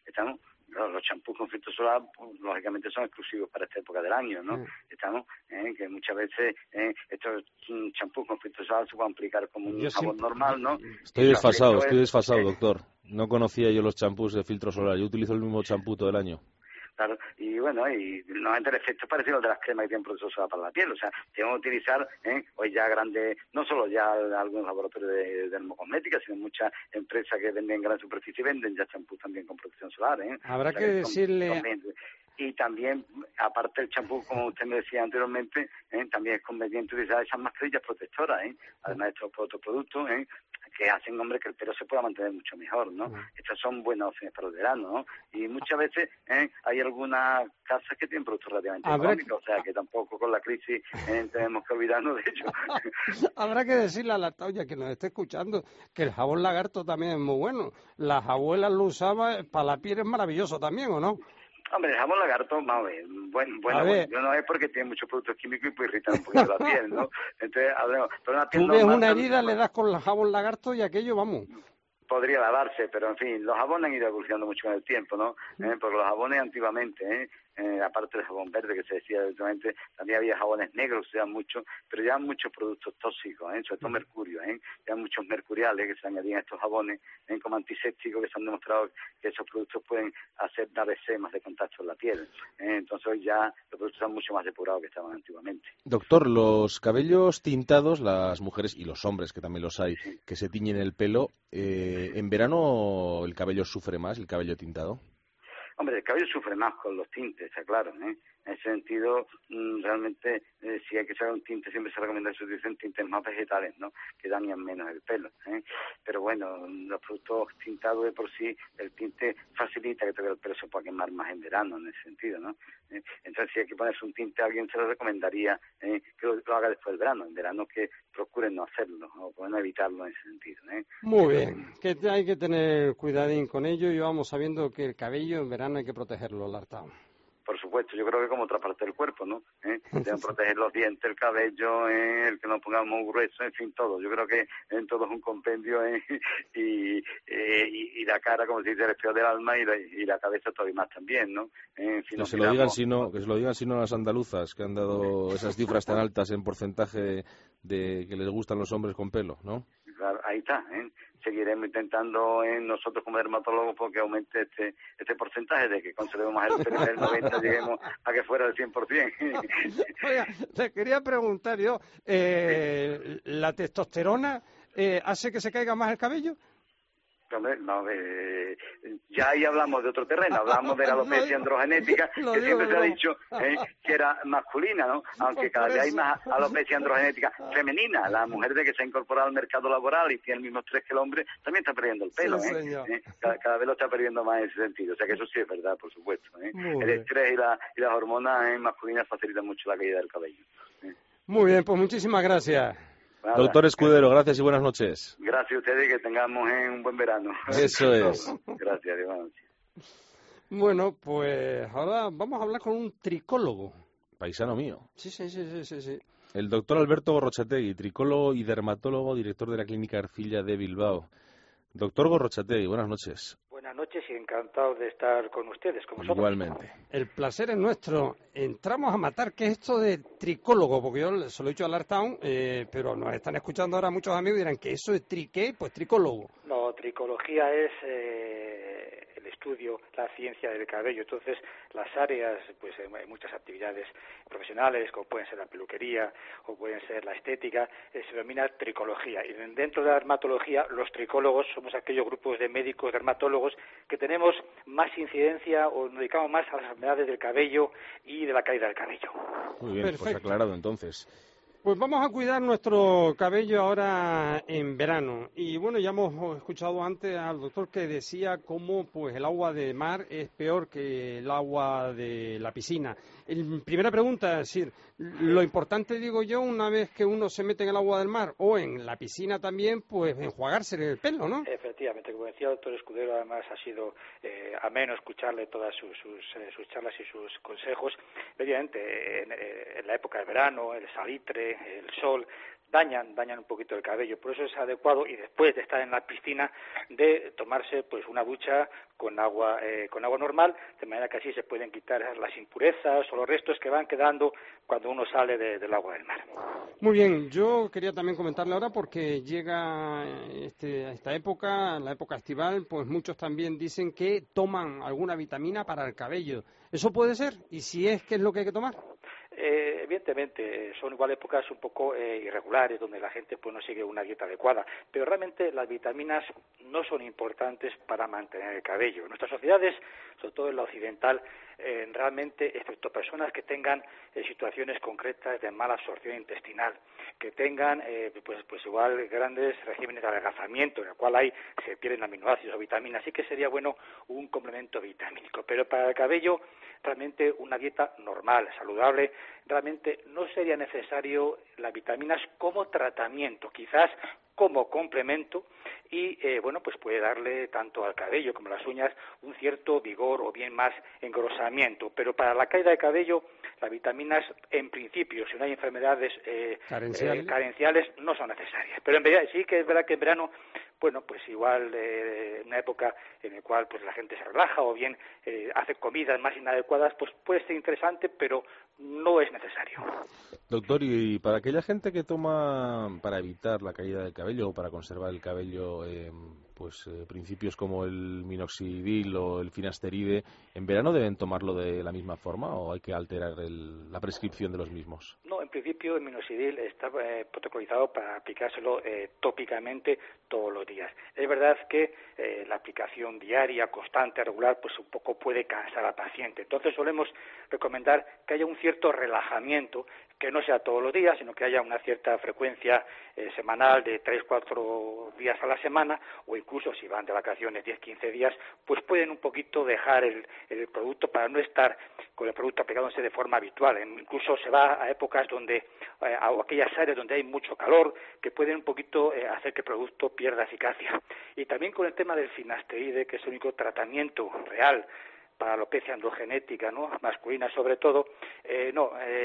los champús con filtro solar, pues, lógicamente son exclusivos para esta época del año, ¿no? Que muchas veces estos champús con filtro solar se pueden aplicar como un jabón normal, ¿no?
Estoy desfasado, doctor. No conocía yo los champús de filtro solar. Yo utilizo el mismo champú todo el año.
Claro, y bueno, y normalmente el efecto es parecido al de las cremas que tienen proceso solar para la piel, o sea, tenemos que utilizar hoy ya grandes, no solo ya algunos laboratorios de dermocosmética, sino muchas empresas que venden en gran superficie venden ya champús también con protección solar,
Habrá que decirle...
Y también, aparte del champú, como usted me decía anteriormente, también es conveniente utilizar esas mascarillas protectoras, además de estos otros productos, que hacen, hombre, que el pelo se pueda mantener mucho mejor, ¿no? Estas son buenas opciones para el verano, ¿no? Y muchas veces hay algunas casas que tienen productos relativamente económicos, o sea, que tampoco con la crisis tenemos que olvidarnos de ello.
Habrá que decirle a la Tauya que nos esté escuchando que el jabón lagarto también es muy bueno. Las abuelas lo usaban, para la piel es maravilloso también, ¿o no?
Hombre, el jabón lagarto, vamos a ver, bueno, yo no es porque tiene muchos productos químicos y puede irritar un poquito la piel, ¿no? Entonces, hablemos, pero una piel
tú ves
normal,
una herida, le das con el jabón lagarto y aquello, vamos.
podría lavarse, pero en fin, los jabones han ido evolucionando mucho con el tiempo, ¿no? Porque los jabones antiguamente, aparte del jabón verde que se decía últimamente, también había jabones negros que se usaban mucho, pero llevan muchos productos tóxicos, sobre todo mercurio, llevan muchos mercuriales que se añadían a estos jabones como antisépticos, que se han demostrado que esos productos pueden dar esemas de contacto en la piel. Entonces hoy ya los productos están mucho más depurados que estaban antiguamente.
Doctor, los cabellos tintados, las mujeres y los hombres, que también los hay, que se tiñen el pelo, ¿en verano el cabello sufre más, el cabello tintado?
Hombre, el cabello sufre más con los tintes, está claro, En ese sentido, realmente, si hay que usar un tinte, siempre se recomienda que se utilicen tintes más vegetales, ¿no? Que dañan menos el pelo, Pero bueno, los productos tintados de por sí, el tinte facilita que el pelo se pueda quemar más en verano, en ese sentido, ¿no? Entonces, si hay que ponerse un tinte, a alguien se lo recomendaría que lo haga después del verano. En verano que procuren no hacerlo, o pueden evitarlo en ese sentido,
Muy bien, que hay que tener cuidadín con ello y vamos sabiendo que el cabello en verano hay que protegerlo, Lartao.
Por supuesto, yo creo que como otra parte del cuerpo, ¿no? Deben proteger los dientes, el cabello, el que no pongamos grueso, en fin, todo. Yo creo que en todo es un compendio y la cara, como se dice, el espejo del alma y la cabeza todavía más también, ¿no?
Que se lo digan si no a las andaluzas, que han dado esas cifras tan altas en porcentaje de que les gustan los hombres con pelo, ¿no?
Claro, ahí está, Seguiremos intentando nosotros como dermatólogos porque aumente este porcentaje de que conservemos más el pelo del 90, lleguemos a que fuera del 100%.
Oiga, le quería preguntar yo, ¿la testosterona hace que se caiga más el cabello?
Hombre, no, ya ahí hablamos de otro terreno, hablamos de la alopecia androgenética, que siempre se ha dicho que era masculina, ¿no? Aunque cada vez hay más alopecia androgenética femenina. La mujer de que se ha incorporado al mercado laboral y tiene el mismo estrés que el hombre, también está perdiendo el pelo,
Sí,
cada vez lo está perdiendo más en ese sentido. O sea que eso sí es verdad, por supuesto. El estrés y las hormonas masculinas facilitan mucho la caída del cabello.
Muy bien, pues muchísimas gracias.
Nada.
Doctor Escudero, gracias y buenas noches.
Gracias a ustedes y que tengamos un buen verano.
Eso es.
Gracias, buenas noches.
Bueno, pues ahora vamos a hablar con un tricólogo.
Paisano mío.
Sí.
El doctor Alberto Gorrochategui, tricólogo y dermatólogo, director de la Clínica Ercilla de Bilbao. Doctor Gorrochategui, buenas noches.
Buenas noches y encantado de estar con ustedes, con vosotros.
Igualmente.
El placer es nuestro. Entramos a matar. ¿Qué es esto de tricólogo? Porque yo se lo he dicho a Lartown, pero nos están escuchando ahora muchos amigos y dirán que eso es ¿qué? Pues tricólogo.
No, tricología es el estudio, la ciencia del cabello. Entonces, las áreas, pues hay muchas actividades profesionales, como pueden ser la peluquería o pueden ser la estética, se denomina tricología. Y dentro de la dermatología, los tricólogos somos aquellos grupos de médicos dermatólogos que tenemos más incidencia o nos dedicamos más a las enfermedades del cabello y de la caída del cabello.
Muy bien,
Perfecto.
pues aclarado entonces.
Pues vamos a cuidar nuestro cabello ahora en verano. Y bueno, ya hemos escuchado antes al doctor que decía cómo pues el agua de mar es peor que el agua de la piscina. Primera pregunta, es decir, lo importante, digo yo, una vez que uno se mete en el agua del mar o en la piscina también, pues enjuagarse el pelo, ¿no?
Efectivamente, como decía el doctor Escudero, además ha sido ameno escucharle todas sus charlas y sus consejos. Obviamente, en la época del verano, el salitre, el sol, dañan un poquito el cabello. Por eso es adecuado, y después de estar en la piscina, de tomarse pues una ducha con agua normal, de manera que así se pueden quitar las impurezas o los restos que van quedando cuando uno sale del agua del mar.
Muy bien, yo quería también comentarle ahora porque llega esta época, la época estival, pues muchos también dicen que toman alguna vitamina para el cabello. ¿Eso puede ser? ¿Y si es, qué es lo que hay que tomar?
Evidentemente son igual épocas un poco irregulares donde la gente pues no sigue una dieta adecuada, pero realmente las vitaminas no son importantes para mantener el cabello. En nuestras sociedades, sobre todo en la occidental, realmente, excepto personas que tengan situaciones concretas de mala absorción intestinal, que tengan pues igual grandes regímenes de adelgazamiento en el cual se pierden aminoácidos o vitaminas, sí que sería bueno un complemento vitamínico, pero para el cabello realmente una dieta normal, saludable, realmente no sería necesario las vitaminas como tratamiento, quizás como complemento y pues puede darle tanto al cabello como a las uñas un cierto vigor o bien más engrosamiento, pero para la caída de cabello las vitaminas en principio, si no hay enfermedades carenciales, no son necesarias, pero en verdad sí que es verdad que en verano bueno, pues igual una época en la cual pues la gente se relaja o bien hace comidas más inadecuadas, pues puede ser interesante, pero no es necesario.
Doctor, y para aquella gente que toma para evitar la caída del cabello o para conservar el cabello, principios como el minoxidil o el finasteride, ¿en verano deben tomarlo de la misma forma o hay que alterar la prescripción de los mismos?
No, en principio el minoxidil está protocolizado para aplicárselo tópicamente todos los días. Es verdad que la aplicación diaria, constante, regular, pues un poco puede cansar al paciente. Entonces solemos recomendar que haya un cierto relajamiento, que no sea todos los días, sino que haya una cierta frecuencia semanal de 3-4 días a la semana, o incluso si van de vacaciones 10-15 días, pues pueden un poquito dejar el producto para no estar con el producto aplicándose de forma habitual. Incluso se va a épocas donde, a aquellas áreas donde hay mucho calor, que pueden un poquito hacer que el producto pierda eficacia. Y también con el tema del finasteride, que es el único tratamiento real para la alopecia androgenética, ¿no?, masculina sobre todo, el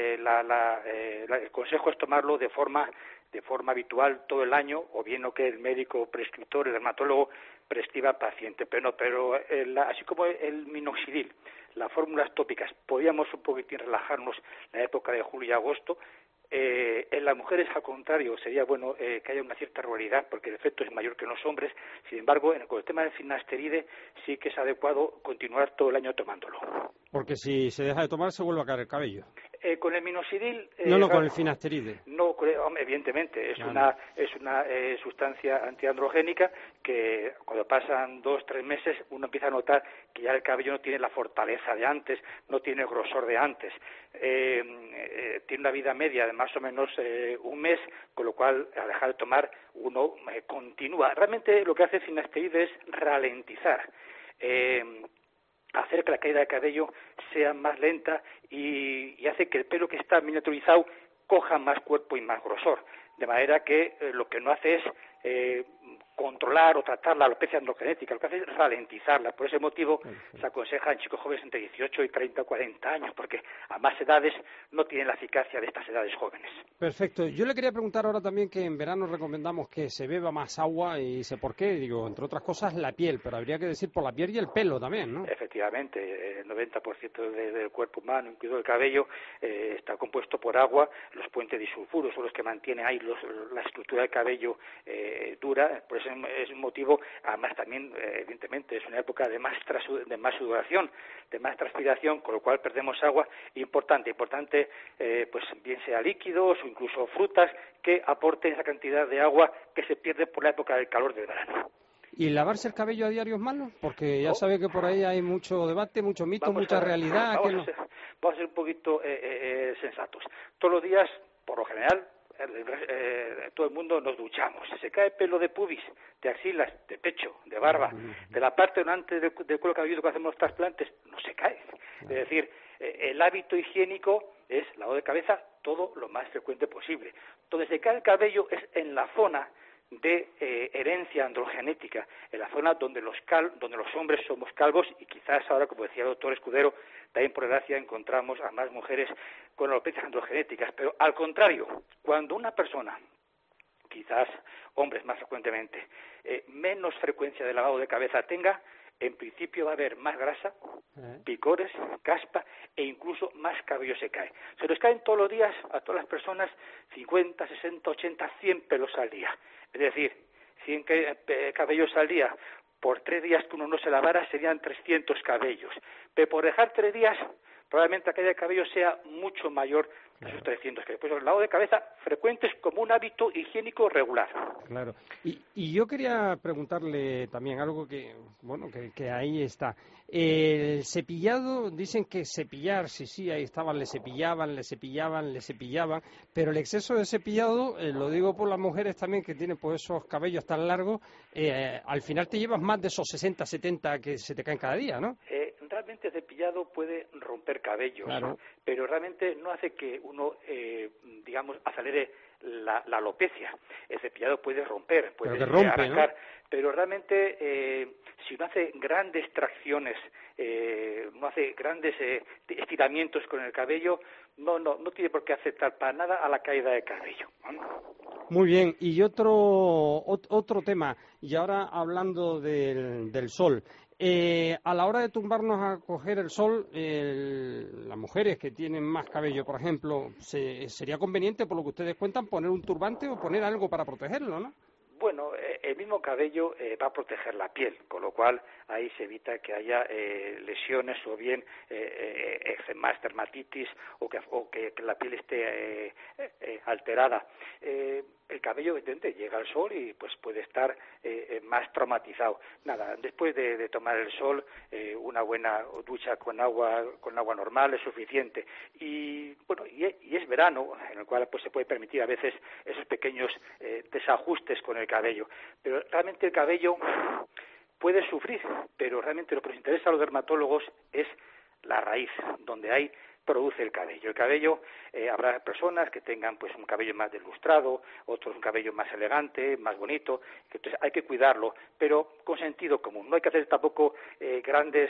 consejo es tomarlo de forma habitual todo el año, o bien lo que el médico prescriptor, el dermatólogo, prescriba al paciente. Pero así como el minoxidil, las fórmulas tópicas, podíamos un poquitín relajarnos en la época de julio y agosto. En las mujeres, al contrario, sería bueno que haya una cierta regularidad, porque el efecto es mayor que en los hombres. Sin embargo, con el tema del finasteride sí que es adecuado continuar todo el año tomándolo.
Porque si se deja de tomar se vuelve a caer el cabello.
Con el minoxidil...
con el finasteride.
No, hombre, evidentemente, es una sustancia antiandrogénica que cuando pasan 2-3 meses uno empieza a notar que ya el cabello no tiene la fortaleza de antes, no tiene el grosor de antes. Tiene una vida media de más o menos un mes, con lo cual al dejar de tomar uno continúa. Realmente lo que hace el finasteride es ralentizar, hacer que la caída de cabello sea más lenta y hace que el pelo que está miniaturizado coja más cuerpo y más grosor. De manera que lo que no hace es controlar o tratar la alopecia androgenética, lo que hace es ralentizarla. Por ese motivo se aconseja en chicos jóvenes entre 18 y 30 o 40 años, porque a más edades no tienen la eficacia de estas edades jóvenes.
Perfecto. Yo le quería preguntar ahora también que en verano recomendamos que se beba más agua, y sé por qué, digo, entre otras cosas la piel, pero habría que decir por la piel y el pelo también, ¿no?
Efectivamente, el 90% del cuerpo humano, incluido el cabello, está compuesto por agua. Los puentes disulfuros son los que mantienen ahí la estructura del cabello dura. Por eso es un motivo, además también, evidentemente, es una época de más sudoración, de más transpiración, con lo cual perdemos agua. Importante, pues bien sea líquidos o incluso frutas que aporten esa cantidad de agua que se pierde por la época del calor del verano.
¿Y lavarse el cabello a diario es malo? Porque ya sabe que por ahí hay mucho debate, mucho mito, mucha realidad.
Vamos a ser un poquito sensatos. Todos los días, por lo general, todo el mundo nos duchamos. Se cae pelo de pubis, de axilas, de pecho, de barba, de la parte delante del cuero cabelludo que hacemos los trasplantes, no se cae. Es decir, el hábito higiénico es lavado de cabeza todo lo más frecuente posible. Donde se cae el cabello es en la zona de herencia androgenética, en la zona donde los hombres somos calvos, y quizás ahora, como decía el doctor Escudero, también por desgracia encontramos a más mujeres con alopecias androgenéticas. Pero al contrario, cuando una persona, quizás hombres más frecuentemente, menos frecuencia de lavado de cabeza tenga, en principio va a haber más grasa, picores, caspa e incluso más cabello se cae. Se nos caen todos los días a todas las personas 50, 60, 80, 100 pelos al día. Es decir, 100 cabellos al día por 3 días que uno no se lavara serían 300 cabellos. Pero por dejar 3 días, probablemente la caída de cabello sea mucho mayor de esos 300. Que después el lavado de cabeza frecuente es como un hábito higiénico regular.
Claro. Y yo quería preguntarle también algo que ahí está. El cepillado, dicen que cepillar, sí, ahí estaban, le cepillaban, pero el exceso de cepillado, lo digo por las mujeres también que tienen pues esos cabellos tan largos, al final te llevas más de esos 60, 70 que se te caen cada día, ¿no?
Realmente el cepillado puede romper cabellos,
claro,
pero realmente no hace que uno, acelere la alopecia. El cepillado puede romper, puede arrancar, pero realmente si uno hace grandes tracciones, no hace grandes estiramientos con el cabello, no tiene por qué afectar para nada a la caída de cabello.
Muy bien, y otro tema, y ahora hablando del sol. A la hora de tumbarnos a coger el sol, las mujeres que tienen más cabello, por ejemplo, sería conveniente, por lo que ustedes cuentan, poner un turbante o poner algo para protegerlo, ¿no?
Bueno, el mismo cabello va a proteger la piel, con lo cual ahí se evita que haya lesiones o bien eczemas, dermatitis o que la piel esté alterada. El cabello, evidentemente, llega al sol y pues puede estar más traumatizado. Nada, después de tomar el sol, una buena ducha con agua normal es suficiente. Y bueno, y es verano, en el cual pues se puede permitir a veces esos pequeños desajustes con el cabello. Pero realmente el cabello puede sufrir, pero realmente lo que nos interesa a los dermatólogos es la raíz, donde produce el cabello. El cabello, habrá personas que tengan pues un cabello más deslustrado, otros un cabello más elegante, más bonito, entonces hay que cuidarlo, pero con sentido común. No hay que hacer tampoco grandes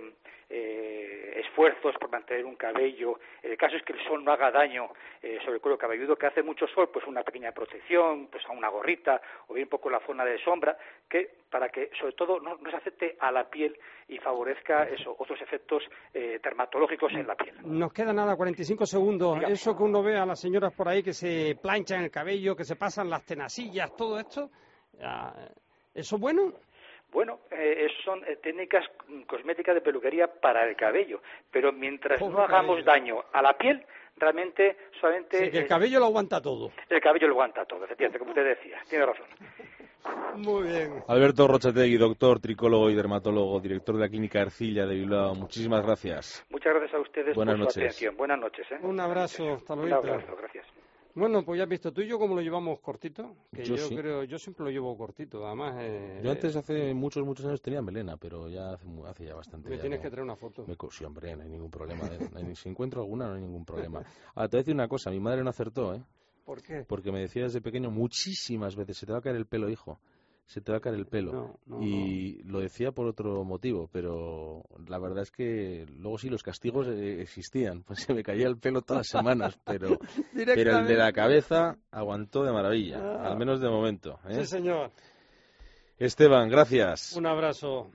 esfuerzos por mantener un cabello. El caso es que el sol no haga daño sobre el cuero cabelludo, que hace mucho sol, pues una pequeña protección, pues a una gorrita, o bien un poco la zona de sombra, para que sobre todo no se afecte a la piel y favorezca otros efectos dermatológicos en la piel.
Nos queda nada, 45 segundos.
Dígame.
Eso que uno ve a las señoras por ahí que se planchan el cabello, que se pasan las tenasillas, todo esto, ¿eso es bueno?
Bueno, son técnicas cosméticas de peluquería para el cabello, pero mientras no hagamos daño a la piel, realmente solamente...
Sí, que el cabello lo aguanta todo.
El cabello lo aguanta todo, efectivamente, como usted decía, tiene razón.
Muy bien.
Alberto Rochategui, doctor, tricólogo y dermatólogo, director de la Clínica Ercilla de Bilbao. Muchísimas gracias.
Muchas gracias a ustedes
Buenas
por
noches.
su atención. Buenas noches.
Un abrazo, hasta
Un
luego.
abrazo, gracias.
Bueno, pues ya has visto tú y yo cómo lo llevamos cortito, que
Yo sí.
yo siempre lo llevo cortito, además...
Yo antes, hace muchos años, tenía melena, pero ya hace ya bastante.
Me
ya
tienes
no.
que traer una foto.
Sí, hombre, no hay ningún problema. Si encuentro alguna, no hay ningún problema. Ahora, te voy a decir una cosa, mi madre no acertó, ¿eh?
¿Por qué?
Porque me decía desde pequeño muchísimas veces, se te va a caer el pelo, hijo. Se te va a caer el pelo. Y lo decía por otro motivo, pero la verdad es que luego sí los castigos existían. Pues se me caía el pelo todas las semanas, pero el de la cabeza aguantó de maravilla, al menos de momento.
Sí, señor.
Esteban, gracias.
Un abrazo.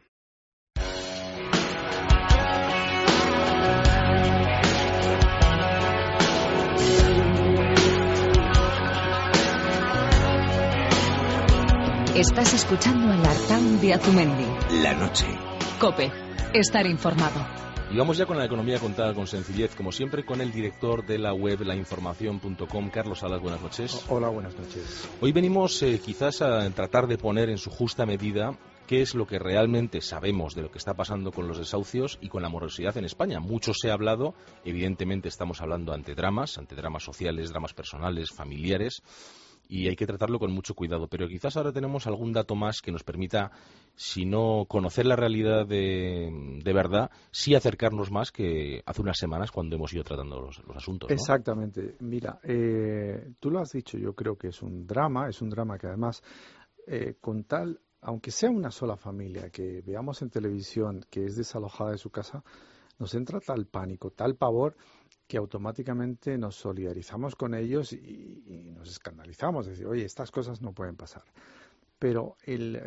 Estás escuchando el Artaun de Azumendi.
La noche.
COPE. Estar informado.
Y vamos ya con la economía contada con sencillez, como siempre, con el director de la web lainformación.com, Carlos Salas. Buenas noches.
Hola, buenas noches.
Hoy venimos quizás a tratar de poner en su justa medida qué es lo que realmente sabemos de lo que está pasando con los desahucios y con la morosidad en España. Mucho se ha hablado, evidentemente estamos hablando ante dramas sociales, dramas personales, familiares, y hay que tratarlo con mucho cuidado, pero quizás ahora tenemos algún dato más que nos permita, si no conocer la realidad de verdad, sí acercarnos más que hace unas semanas cuando hemos ido tratando los asuntos, ¿no?
Exactamente. Mira, tú lo has dicho, yo creo que es un drama que además, con tal, aunque sea una sola familia que veamos en televisión que es desalojada de su casa, nos entra tal pánico, tal pavor, que automáticamente nos solidarizamos con ellos y nos escandalizamos, es decir, oye, estas cosas no pueden pasar. Pero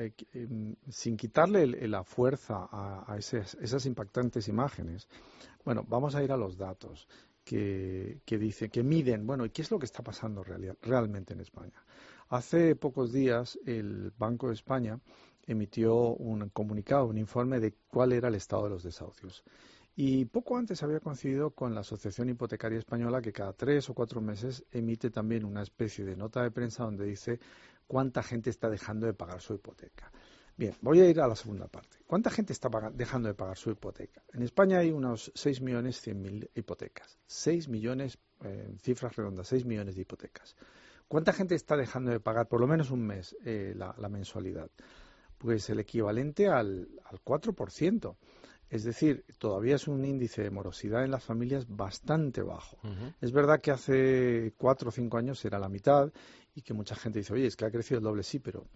sin quitarle la fuerza a esas impactantes imágenes, bueno, vamos a ir a los datos que miden, bueno, ¿y qué es lo que está pasando realmente en España? Hace pocos días el Banco de España emitió un comunicado, un informe de cuál era el estado de los desahucios. Y poco antes había coincidido con la Asociación Hipotecaria Española, que cada 3 o 4 meses emite también una especie de nota de prensa donde dice cuánta gente está dejando de pagar su hipoteca. Bien, voy a ir a la segunda parte. ¿Cuánta gente está dejando de pagar su hipoteca? En España hay unos 6.100.000 hipotecas. 6 millones, cifras redondas, 6 millones de hipotecas. ¿Cuánta gente está dejando de pagar por lo menos un mes la mensualidad? Pues el equivalente al 4%. Es decir, todavía es un índice de morosidad en las familias bastante bajo. Es verdad que hace 4 o 5 años era la mitad y que mucha gente dice, oye, es que ha crecido el doble, sí, pero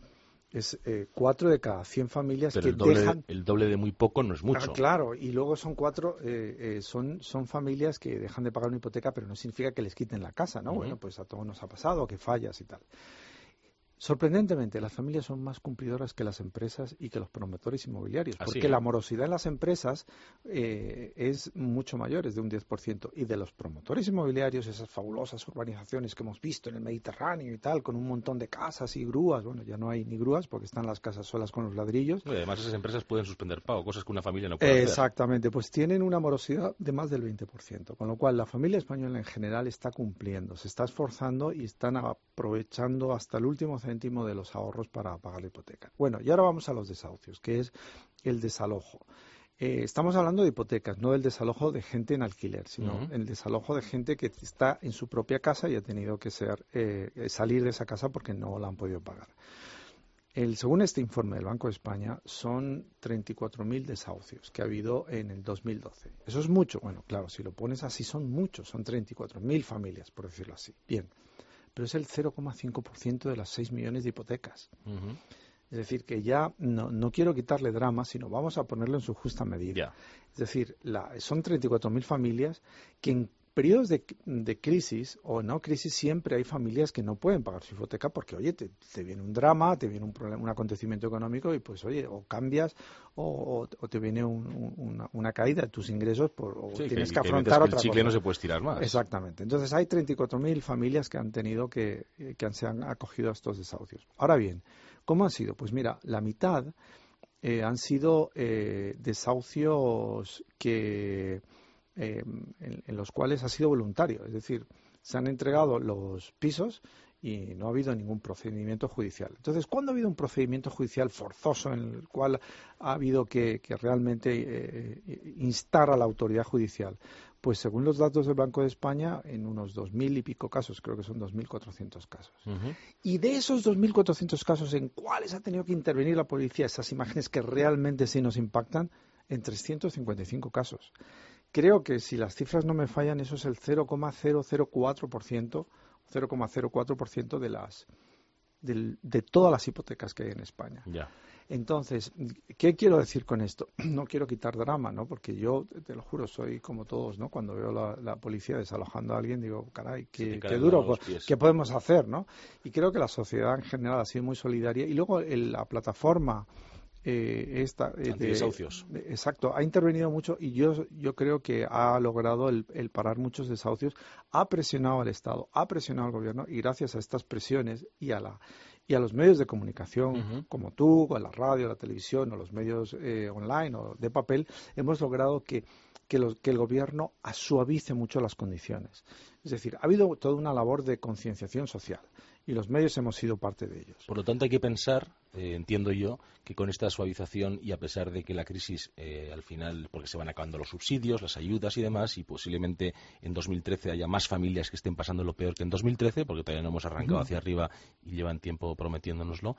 Es 4 de cada 100 familias
Pero
que dejan...
el doble de muy poco no es mucho.
Claro, y luego son 4, son familias que dejan de pagar una hipoteca, pero no significa que les quiten la casa, ¿no? Bueno, pues a todos nos ha pasado, que fallas y tal. Sorprendentemente, las familias son más cumplidoras que las empresas y que los promotores inmobiliarios,
Así,
porque la morosidad en las empresas es mucho mayor, es de un 10%, y de los promotores inmobiliarios, esas fabulosas urbanizaciones que hemos visto en el Mediterráneo y tal, con un montón de casas y grúas, bueno, ya no hay ni grúas porque están las casas solas con los ladrillos.
Y además esas empresas pueden suspender pago, cosas que una familia no puede hacer.
Exactamente, pues tienen una morosidad de más del 20%, con lo cual la familia española en general está cumpliendo, se está esforzando y están aprovechando hasta el último céntimo de los ahorros para pagar la hipoteca. Bueno, y ahora vamos a los desahucios, que es el desalojo. Estamos hablando de hipotecas, no del desalojo de gente en alquiler, sino el desalojo de gente que está en su propia casa y ha tenido que salir de esa casa porque no la han podido pagar. Según este informe del Banco de España, son 34.000 desahucios que ha habido en el 2012. ¿Eso es mucho? Bueno, claro, si lo pones así son muchos, son 34.000 familias, por decirlo así. Bien, pero es el 0,5% de las 6 millones de hipotecas. Es decir, que ya no quiero quitarle drama, sino vamos a ponerlo en su justa medida. Es decir, son 34.000 familias que en periodos de crisis o no crisis siempre hay familias que no pueden pagar su hipoteca porque, oye, te viene un drama, te viene un problema, un acontecimiento económico y pues, oye, o cambias o te viene una caída de tus ingresos o tienes que afrontar otra cosa.
El chicle no se puede estirar más.
Exactamente. Entonces hay 34.000 familias que han tenido se han acogido a estos desahucios. Ahora bien, ¿cómo han sido? Pues mira, la mitad han sido desahucios en los cuales ha sido voluntario, es decir, se han entregado los pisos y no ha habido ningún procedimiento judicial. Entonces, ¿cuándo ha habido un procedimiento judicial forzoso en el cual ha habido que realmente instar a la autoridad judicial? Pues según los datos del Banco de España, en unos 2.000 y pico casos, creo que son 2.400 casos. Y de esos 2.400 casos, ¿en cuáles ha tenido que intervenir la policía? Esas imágenes que realmente sí nos impactan, en 355 casos. Creo que si las cifras no me fallan, eso es el 0,04% de todas las hipotecas que hay en España. Entonces, ¿qué quiero decir con esto? No quiero quitar drama, ¿no? Porque yo, te lo juro, soy como todos, ¿no? Cuando veo la policía desalojando a algualguien, digo, caray, qué duro, ¿qué podemos hacer, no? Y creo que la sociedad en general ha sido muy solidaria. Y luego la plataforma
antidesahucios.
Exacto, ha intervenido mucho y yo creo que ha logrado el parar muchos desahucios, ha presionado al Estado, ha presionado al gobierno y gracias a estas presiones y a los medios de comunicación como tú, o la radio, la televisión o los medios online o de papel, hemos logrado que el gobierno suavice mucho las condiciones. Es decir, ha habido toda una labor de concienciación social y los medios hemos sido parte de ellos.
Por lo tanto, hay que pensar, entiendo yo, que con esta suavización y a pesar de que la crisis al final, porque se van acabando los subsidios, las ayudas y demás, y posiblemente en 2013 haya más familias que estén pasando lo peor que en 2013, porque todavía no hemos arrancado hacia arriba y llevan tiempo prometiéndonoslo,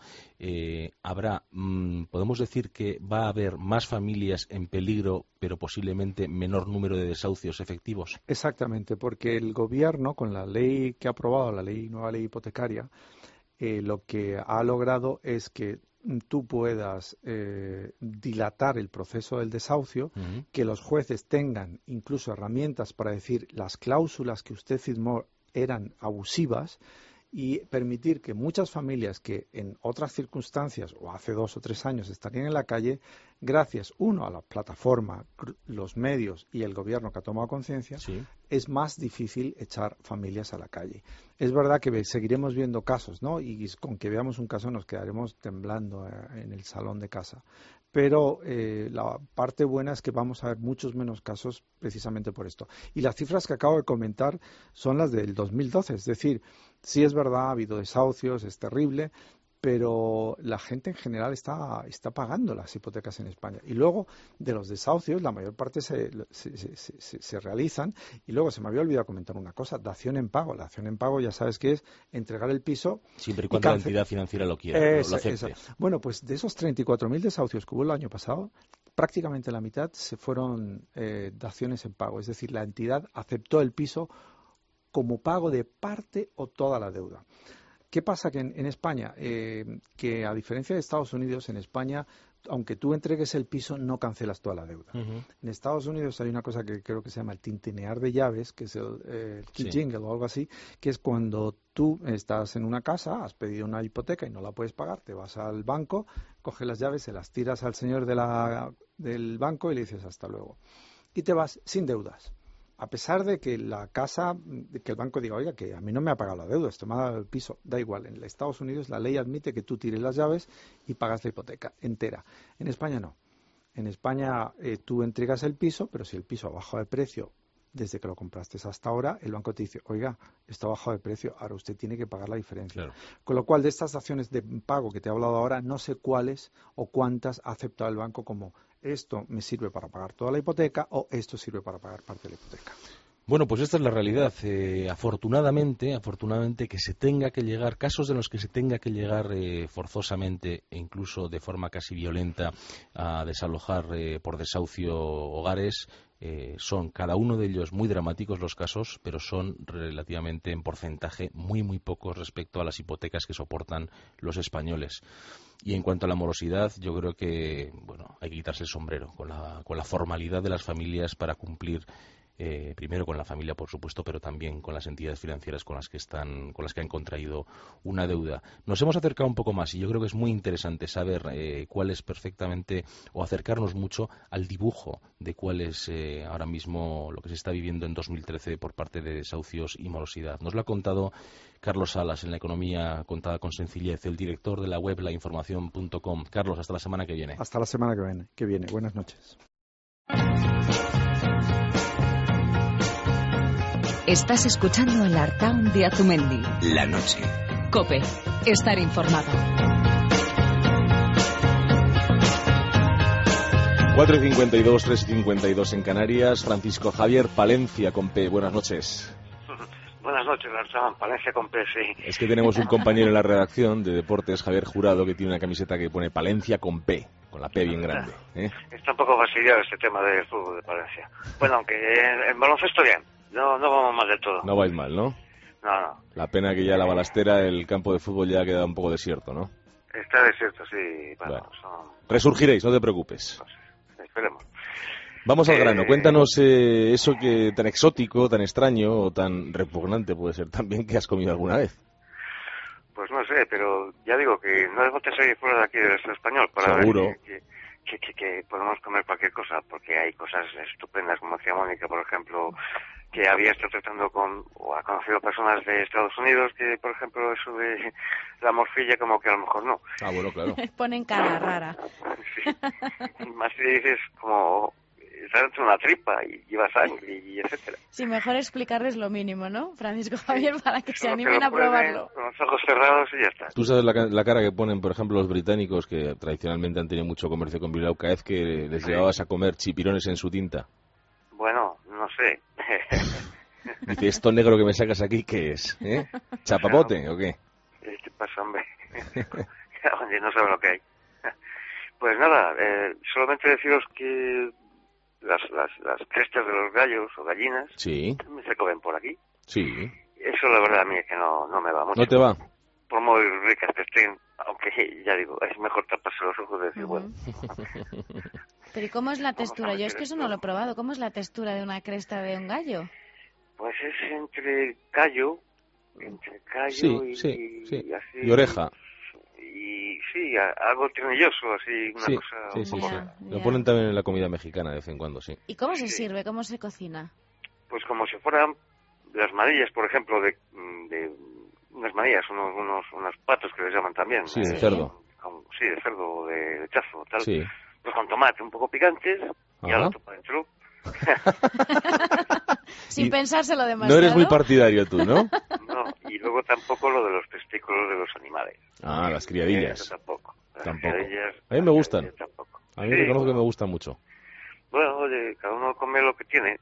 podemos decir que va a haber más familias en peligro, pero posiblemente menor número de desahucios efectivos.
Exactamente, porque el gobierno, con la ley que ha aprobado, nueva ley hipotecaria, lo que ha logrado es que tú puedas dilatar el proceso del desahucio, que los jueces tengan incluso herramientas para decir las cláusulas que usted firmó eran abusivas y permitir que muchas familias que en otras circunstancias o hace 2 o 3 años estarían en la calle, gracias, a la plataforma, los medios y el gobierno que ha tomado conciencia, es más difícil echar familias a la calle. Es verdad que seguiremos viendo casos, ¿no? Y con que veamos un caso nos quedaremos temblando en el salón de casa. Pero la parte buena es que vamos a ver muchos menos casos precisamente por esto. Y las cifras que acabo de comentar son las del 2012, es decir, sí es verdad, ha habido desahucios, es terrible, pero la gente en general está pagando las hipotecas en España. Y luego, de los desahucios, la mayor parte se realizan. Y luego, se me había olvidado comentar una cosa, dación en pago. La dación en pago, ya sabes que es entregar el piso.
Siempre y cuando la entidad financiera lo quiera, lo acepte.
Bueno, pues de esos 34.000 desahucios que hubo el año pasado, prácticamente la mitad se fueron daciones en pago. Es decir, la entidad aceptó el piso como pago de parte o toda la deuda. ¿Qué pasa? Que en España, que a diferencia de Estados Unidos, en España, aunque tú entregues el piso, no cancelas toda la deuda. En Estados Unidos hay una cosa que creo que se llama el tintinear de llaves, que es el key jingle o algo así, que es cuando tú estás en una casa, has pedido una hipoteca y no la puedes pagar, te vas al banco, coges las llaves, se las tiras al señor del banco y le dices hasta luego. Y te vas sin deudas. A pesar de que la casa, que el banco diga, oiga, que a mí no me ha pagado la deuda, esto me ha dado el piso, da igual. En Estados Unidos la ley admite que tú tires las llaves y pagas la hipoteca entera. En España no. En España tú entregas el piso, pero si el piso ha bajado de precio desde que lo compraste hasta ahora, el banco te dice, oiga, esto ha bajado de precio, ahora usted tiene que pagar la diferencia.
Claro.
Con lo cual, de estas acciones de pago que te he hablado ahora, no sé cuáles o cuántas ha aceptado el banco como esto me sirve para pagar toda la hipoteca o esto sirve para pagar parte de la hipoteca.
Bueno, pues esta es la realidad. Afortunadamente que se tenga que llegar, casos en los que se tenga que llegar forzosamente e incluso de forma casi violenta a desalojar por desahucio hogares, son cada uno de ellos muy dramáticos los casos, pero son relativamente en porcentaje muy pocos respecto a las hipotecas que soportan los españoles. Y en cuanto a la morosidad, yo creo que hay que quitarse el sombrero con la formalidad de las familias para cumplir primero con la familia, por supuesto, pero también con las entidades financieras con las que han contraído una deuda. Nos hemos acercado un poco más y yo creo que es muy interesante saber cuál es perfectamente, o acercarnos mucho al dibujo de cuál es ahora mismo lo que se está viviendo en 2013 por parte de desahucios y morosidad. Nos lo ha contado Carlos Salas en La Economía Contada con Sencillez, el director de la web lainformacion.com. Carlos, hasta la semana que viene.
Hasta la semana que viene. Buenas noches.
Estás escuchando el Artaun de Azumendi.
La noche.
COPE. Estar informado.
4:52, 3:52 en Canarias. Francisco Javier Palencia con P. Buenas noches.
Buenas noches, Artaun. Palencia con P, sí.
Es que tenemos un compañero en la redacción de deportes, Javier Jurado, que tiene una camiseta que pone Palencia con P, con la P bien grande.
Está un poco fastidiado este tema del fútbol de Palencia. Bueno, aunque en baloncesto bien. No vamos mal del todo.
No vais mal, ¿no?
No.
La pena que ya la balastera, el campo de fútbol ya ha quedado un poco desierto, ¿no?
Está desierto, sí. Bueno.
Resurgiréis, no te preocupes.
Esperemos.
Vamos al grano. Cuéntanos eso que tan exótico, tan extraño o tan repugnante puede ser también que has comido alguna vez.
Pues no sé, pero ya digo que no debo de salir fuera de aquí del Estado español para
Seguro.
ver que podemos comer cualquier cosa, porque hay cosas estupendas, como decía Mónica, por ejemplo, que había estado tratando o ha conocido personas de Estados Unidos que, por ejemplo, eso de la morcilla como que a lo mejor no.
Ah, bueno, claro.
Ponen cara rara.
Sí. Más si dices como está dentro de una tripa y lleva sangre y etcétera.
Sí, mejor explicarles lo mínimo, ¿no, Francisco Javier, para que se
Solo
animen
lo
a
prueben
probarlo.
con los ojos cerrados y ya está.
Tú sabes la cara que ponen, por ejemplo, los británicos, que tradicionalmente han tenido mucho comercio con Bilbao, cada vez que les llevabas a comer chipirones en su tinta.
Bueno, no sé.
Dice, esto negro que me sacas aquí, ¿qué es? ¿Chapapote o qué?
¿Qué pasa, hombre? Oye, no sabe lo que hay. Pues nada, solamente deciros que las crestas de los gallos o gallinas
Sí.
se comen por aquí.
Sí.
Eso la verdad a mí es que no me va mucho.
¿No te va?
Por muy ricas que estén, aunque ya digo, es mejor taparse los ojos y decir, bueno.
Pero ¿y cómo es la textura? Yo es que eso no lo he probado. ¿Cómo es la textura de una cresta de un gallo?
Pues es entre callo
Sí,
y,
sí.
y así.
Y oreja.
Y sí, algo trinilloso, así, una
Sí,
cosa
sí.
un poco...
Ya.
Lo ponen también en la comida mexicana de vez en cuando, sí.
¿Y cómo se sirve? ¿Cómo se cocina?
Pues como si fueran las madillas, por ejemplo, de unas madillas, unos patos que les llaman también.
Sí, de cerdo.
Sí, de cerdo o de lechazo, tal.
Sí.
Pues con tomate un poco picantes, y
Ajá.
al otro para adentro.
Sin pensárselo
No
demasiado.
eres muy partidario tú, ¿no?
No, y luego tampoco lo de los testículos de los animales.
Ah, las criadillas.
Eso tampoco. Las
Tampoco.
criadillas,
A mí me gustan.
tampoco.
A mí
Sí.
reconozco que me gustan mucho.
Bueno, oye, cada uno come lo que tiene.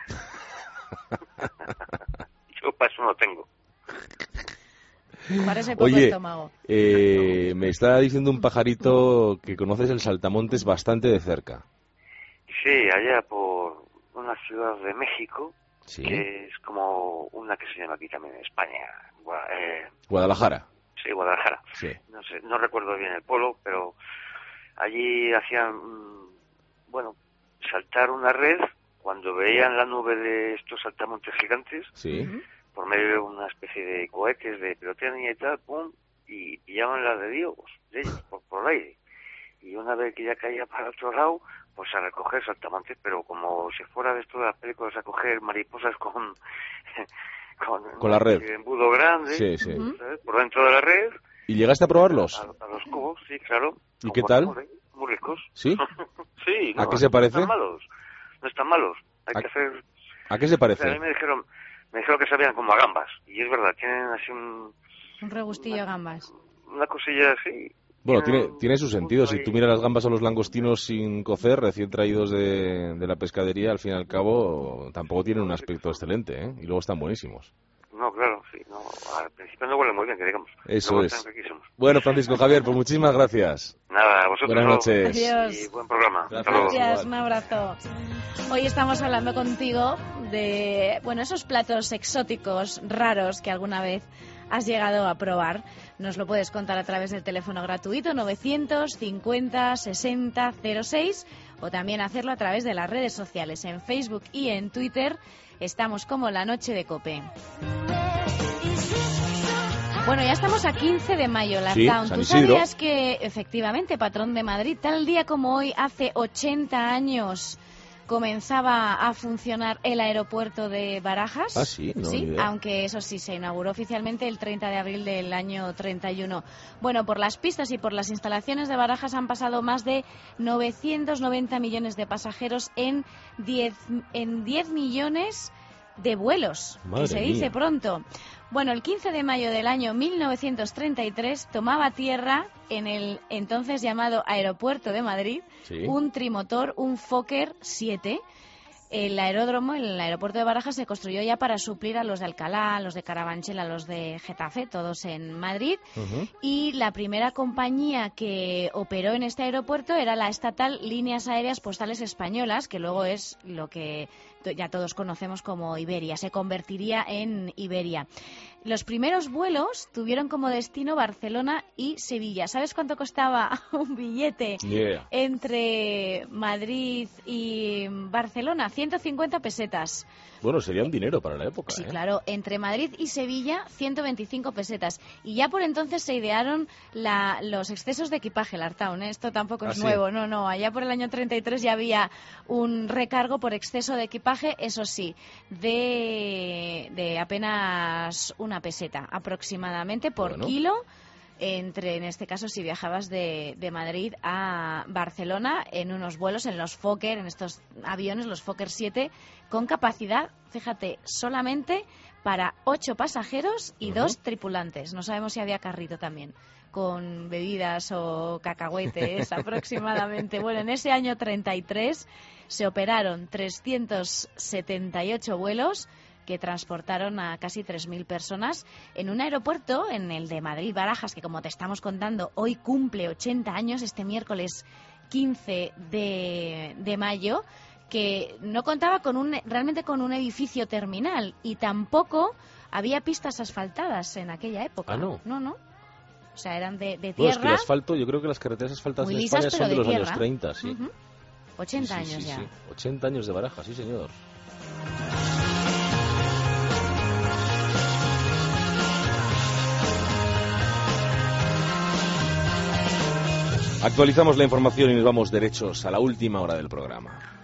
Yo para eso no tengo.
Parece poco
Oye,
estómago.
me está diciendo un pajarito que conoces el Saltamontes bastante de cerca.
Sí, allá por una ciudad de México,
Sí.
que es como una que se llama aquí también en España.
Guadalajara.
Sí, Guadalajara.
Sí.
No sé, no recuerdo bien el polo, pero allí hacían, bueno, saltar una red cuando veían la nube de estos saltamontes gigantes,
Sí.
por medio de una especie de cohetes de pirotecnia y tal, pum, y pillaban la de Dios, de ellos, por el aire. Y una vez que ya caía para otro lado, pues a recoger saltamontes, pero como si fuera de esto de las películas, a coger mariposas con
la red.
Un embudo grande,
Sí, sí.
¿sabes? Por dentro de la red.
¿Y llegaste a probarlos?
A los cubos, sí, claro.
¿Y qué tal?
Muy ricos.
¿Sí?
Sí.
¿A qué se parece?
No están malos. No están malos. Hay que hacer...
¿A qué se
O sea, a
parece?
mí me dijeron que sabían como a gambas. Y es verdad, tienen así
Un regustillo a gambas.
una cosilla así.
Bueno, tiene su sentido. Si tú miras las gambas o los langostinos sin cocer, recién traídos de la pescadería, al fin y al cabo, tampoco tienen un aspecto excelente, ¿eh? Y luego están buenísimos.
No, claro, sí. No, al principio no huele muy bien, que digamos.
Eso
Luego
es.
están riquísimos.
Bueno, Francisco Javier, pues muchísimas gracias.
Nada, a vosotros.
Buenas noches.
Adiós.
Y buen programa. Hasta luego.
Gracias, un abrazo. Hoy estamos hablando contigo de, bueno, esos platos exóticos, raros que alguna vez has llegado a probar. Nos lo puedes contar a través del teléfono gratuito 950 60 06 o también hacerlo a través de las redes sociales. En Facebook y en Twitter estamos como La Noche de COPE. Bueno, ya estamos a 15 de mayo,
Sí,
Lartown.
San
¿Tú
Isidro.
sabías que, efectivamente, patrón de Madrid, tal día como hoy, hace 80 años, comenzaba a funcionar el aeropuerto de Barajas?
Ah, sí, no,
Sí,
ni idea.
aunque eso sí, se inauguró oficialmente el 30 de abril del año 31. Bueno, por las pistas y por las instalaciones de Barajas han pasado más de 990 millones de pasajeros en 10 millones de vuelos,
Madre
que se dice
mía.
pronto. Bueno, el 15 de mayo del año 1933 tomaba tierra en el entonces llamado Aeropuerto de Madrid
Sí.
un trimotor, un Fokker 7. El aeródromo, el aeropuerto de Barajas, se construyó ya para suplir a los de Alcalá, a los de Carabanchel, a los de Getafe, todos en Madrid. Y la primera compañía que operó en este aeropuerto era la estatal Líneas Aéreas Postales Españolas, que luego es lo que ya todos conocemos como Iberia. Se convertiría en Iberia. Los primeros vuelos tuvieron como destino Barcelona y Sevilla. ¿Sabes cuánto costaba un billete
Yeah.
entre Madrid y Barcelona? 150 pesetas.
Bueno, sería un dinero para la época,
Sí,
¿eh?
claro, entre Madrid y Sevilla, 125 pesetas. Y ya por entonces se idearon los excesos de equipaje, Lartown, ¿eh? Esto tampoco
¿Ah,
es
sí?
nuevo, no. Allá por el año 33 ya había un recargo por exceso de equipaje, eso sí, de apenas una peseta aproximadamente por
Bueno.
kilo. En este caso, si viajabas de Madrid a Barcelona en unos vuelos, en los Fokker, en estos aviones, los Fokker 7, con capacidad, fíjate, solamente para 8 pasajeros y 2 tripulantes. No sabemos si había carrito también, con bebidas o cacahuetes aproximadamente. Bueno, en ese año 33 se operaron 378 vuelos que transportaron a casi 3.000 personas en un aeropuerto, en el de Madrid-Barajas, que como te estamos contando, hoy cumple 80 años, este miércoles 15 de mayo, que no contaba realmente con un edificio terminal y tampoco había pistas asfaltadas en aquella época.
Ah, ¿no?
No. O sea, eran de tierra.
Bueno, es que el asfalto, yo creo que las carreteras asfaltadas
muy
en
lisas,
España son
pero
de los
tierra.
años 30, sí.
Ujú. 80
Sí,
años
sí,
ya.
sí. 80 años de Barajas, sí, señor. Actualizamos la información y nos vamos derechos a la última hora del programa.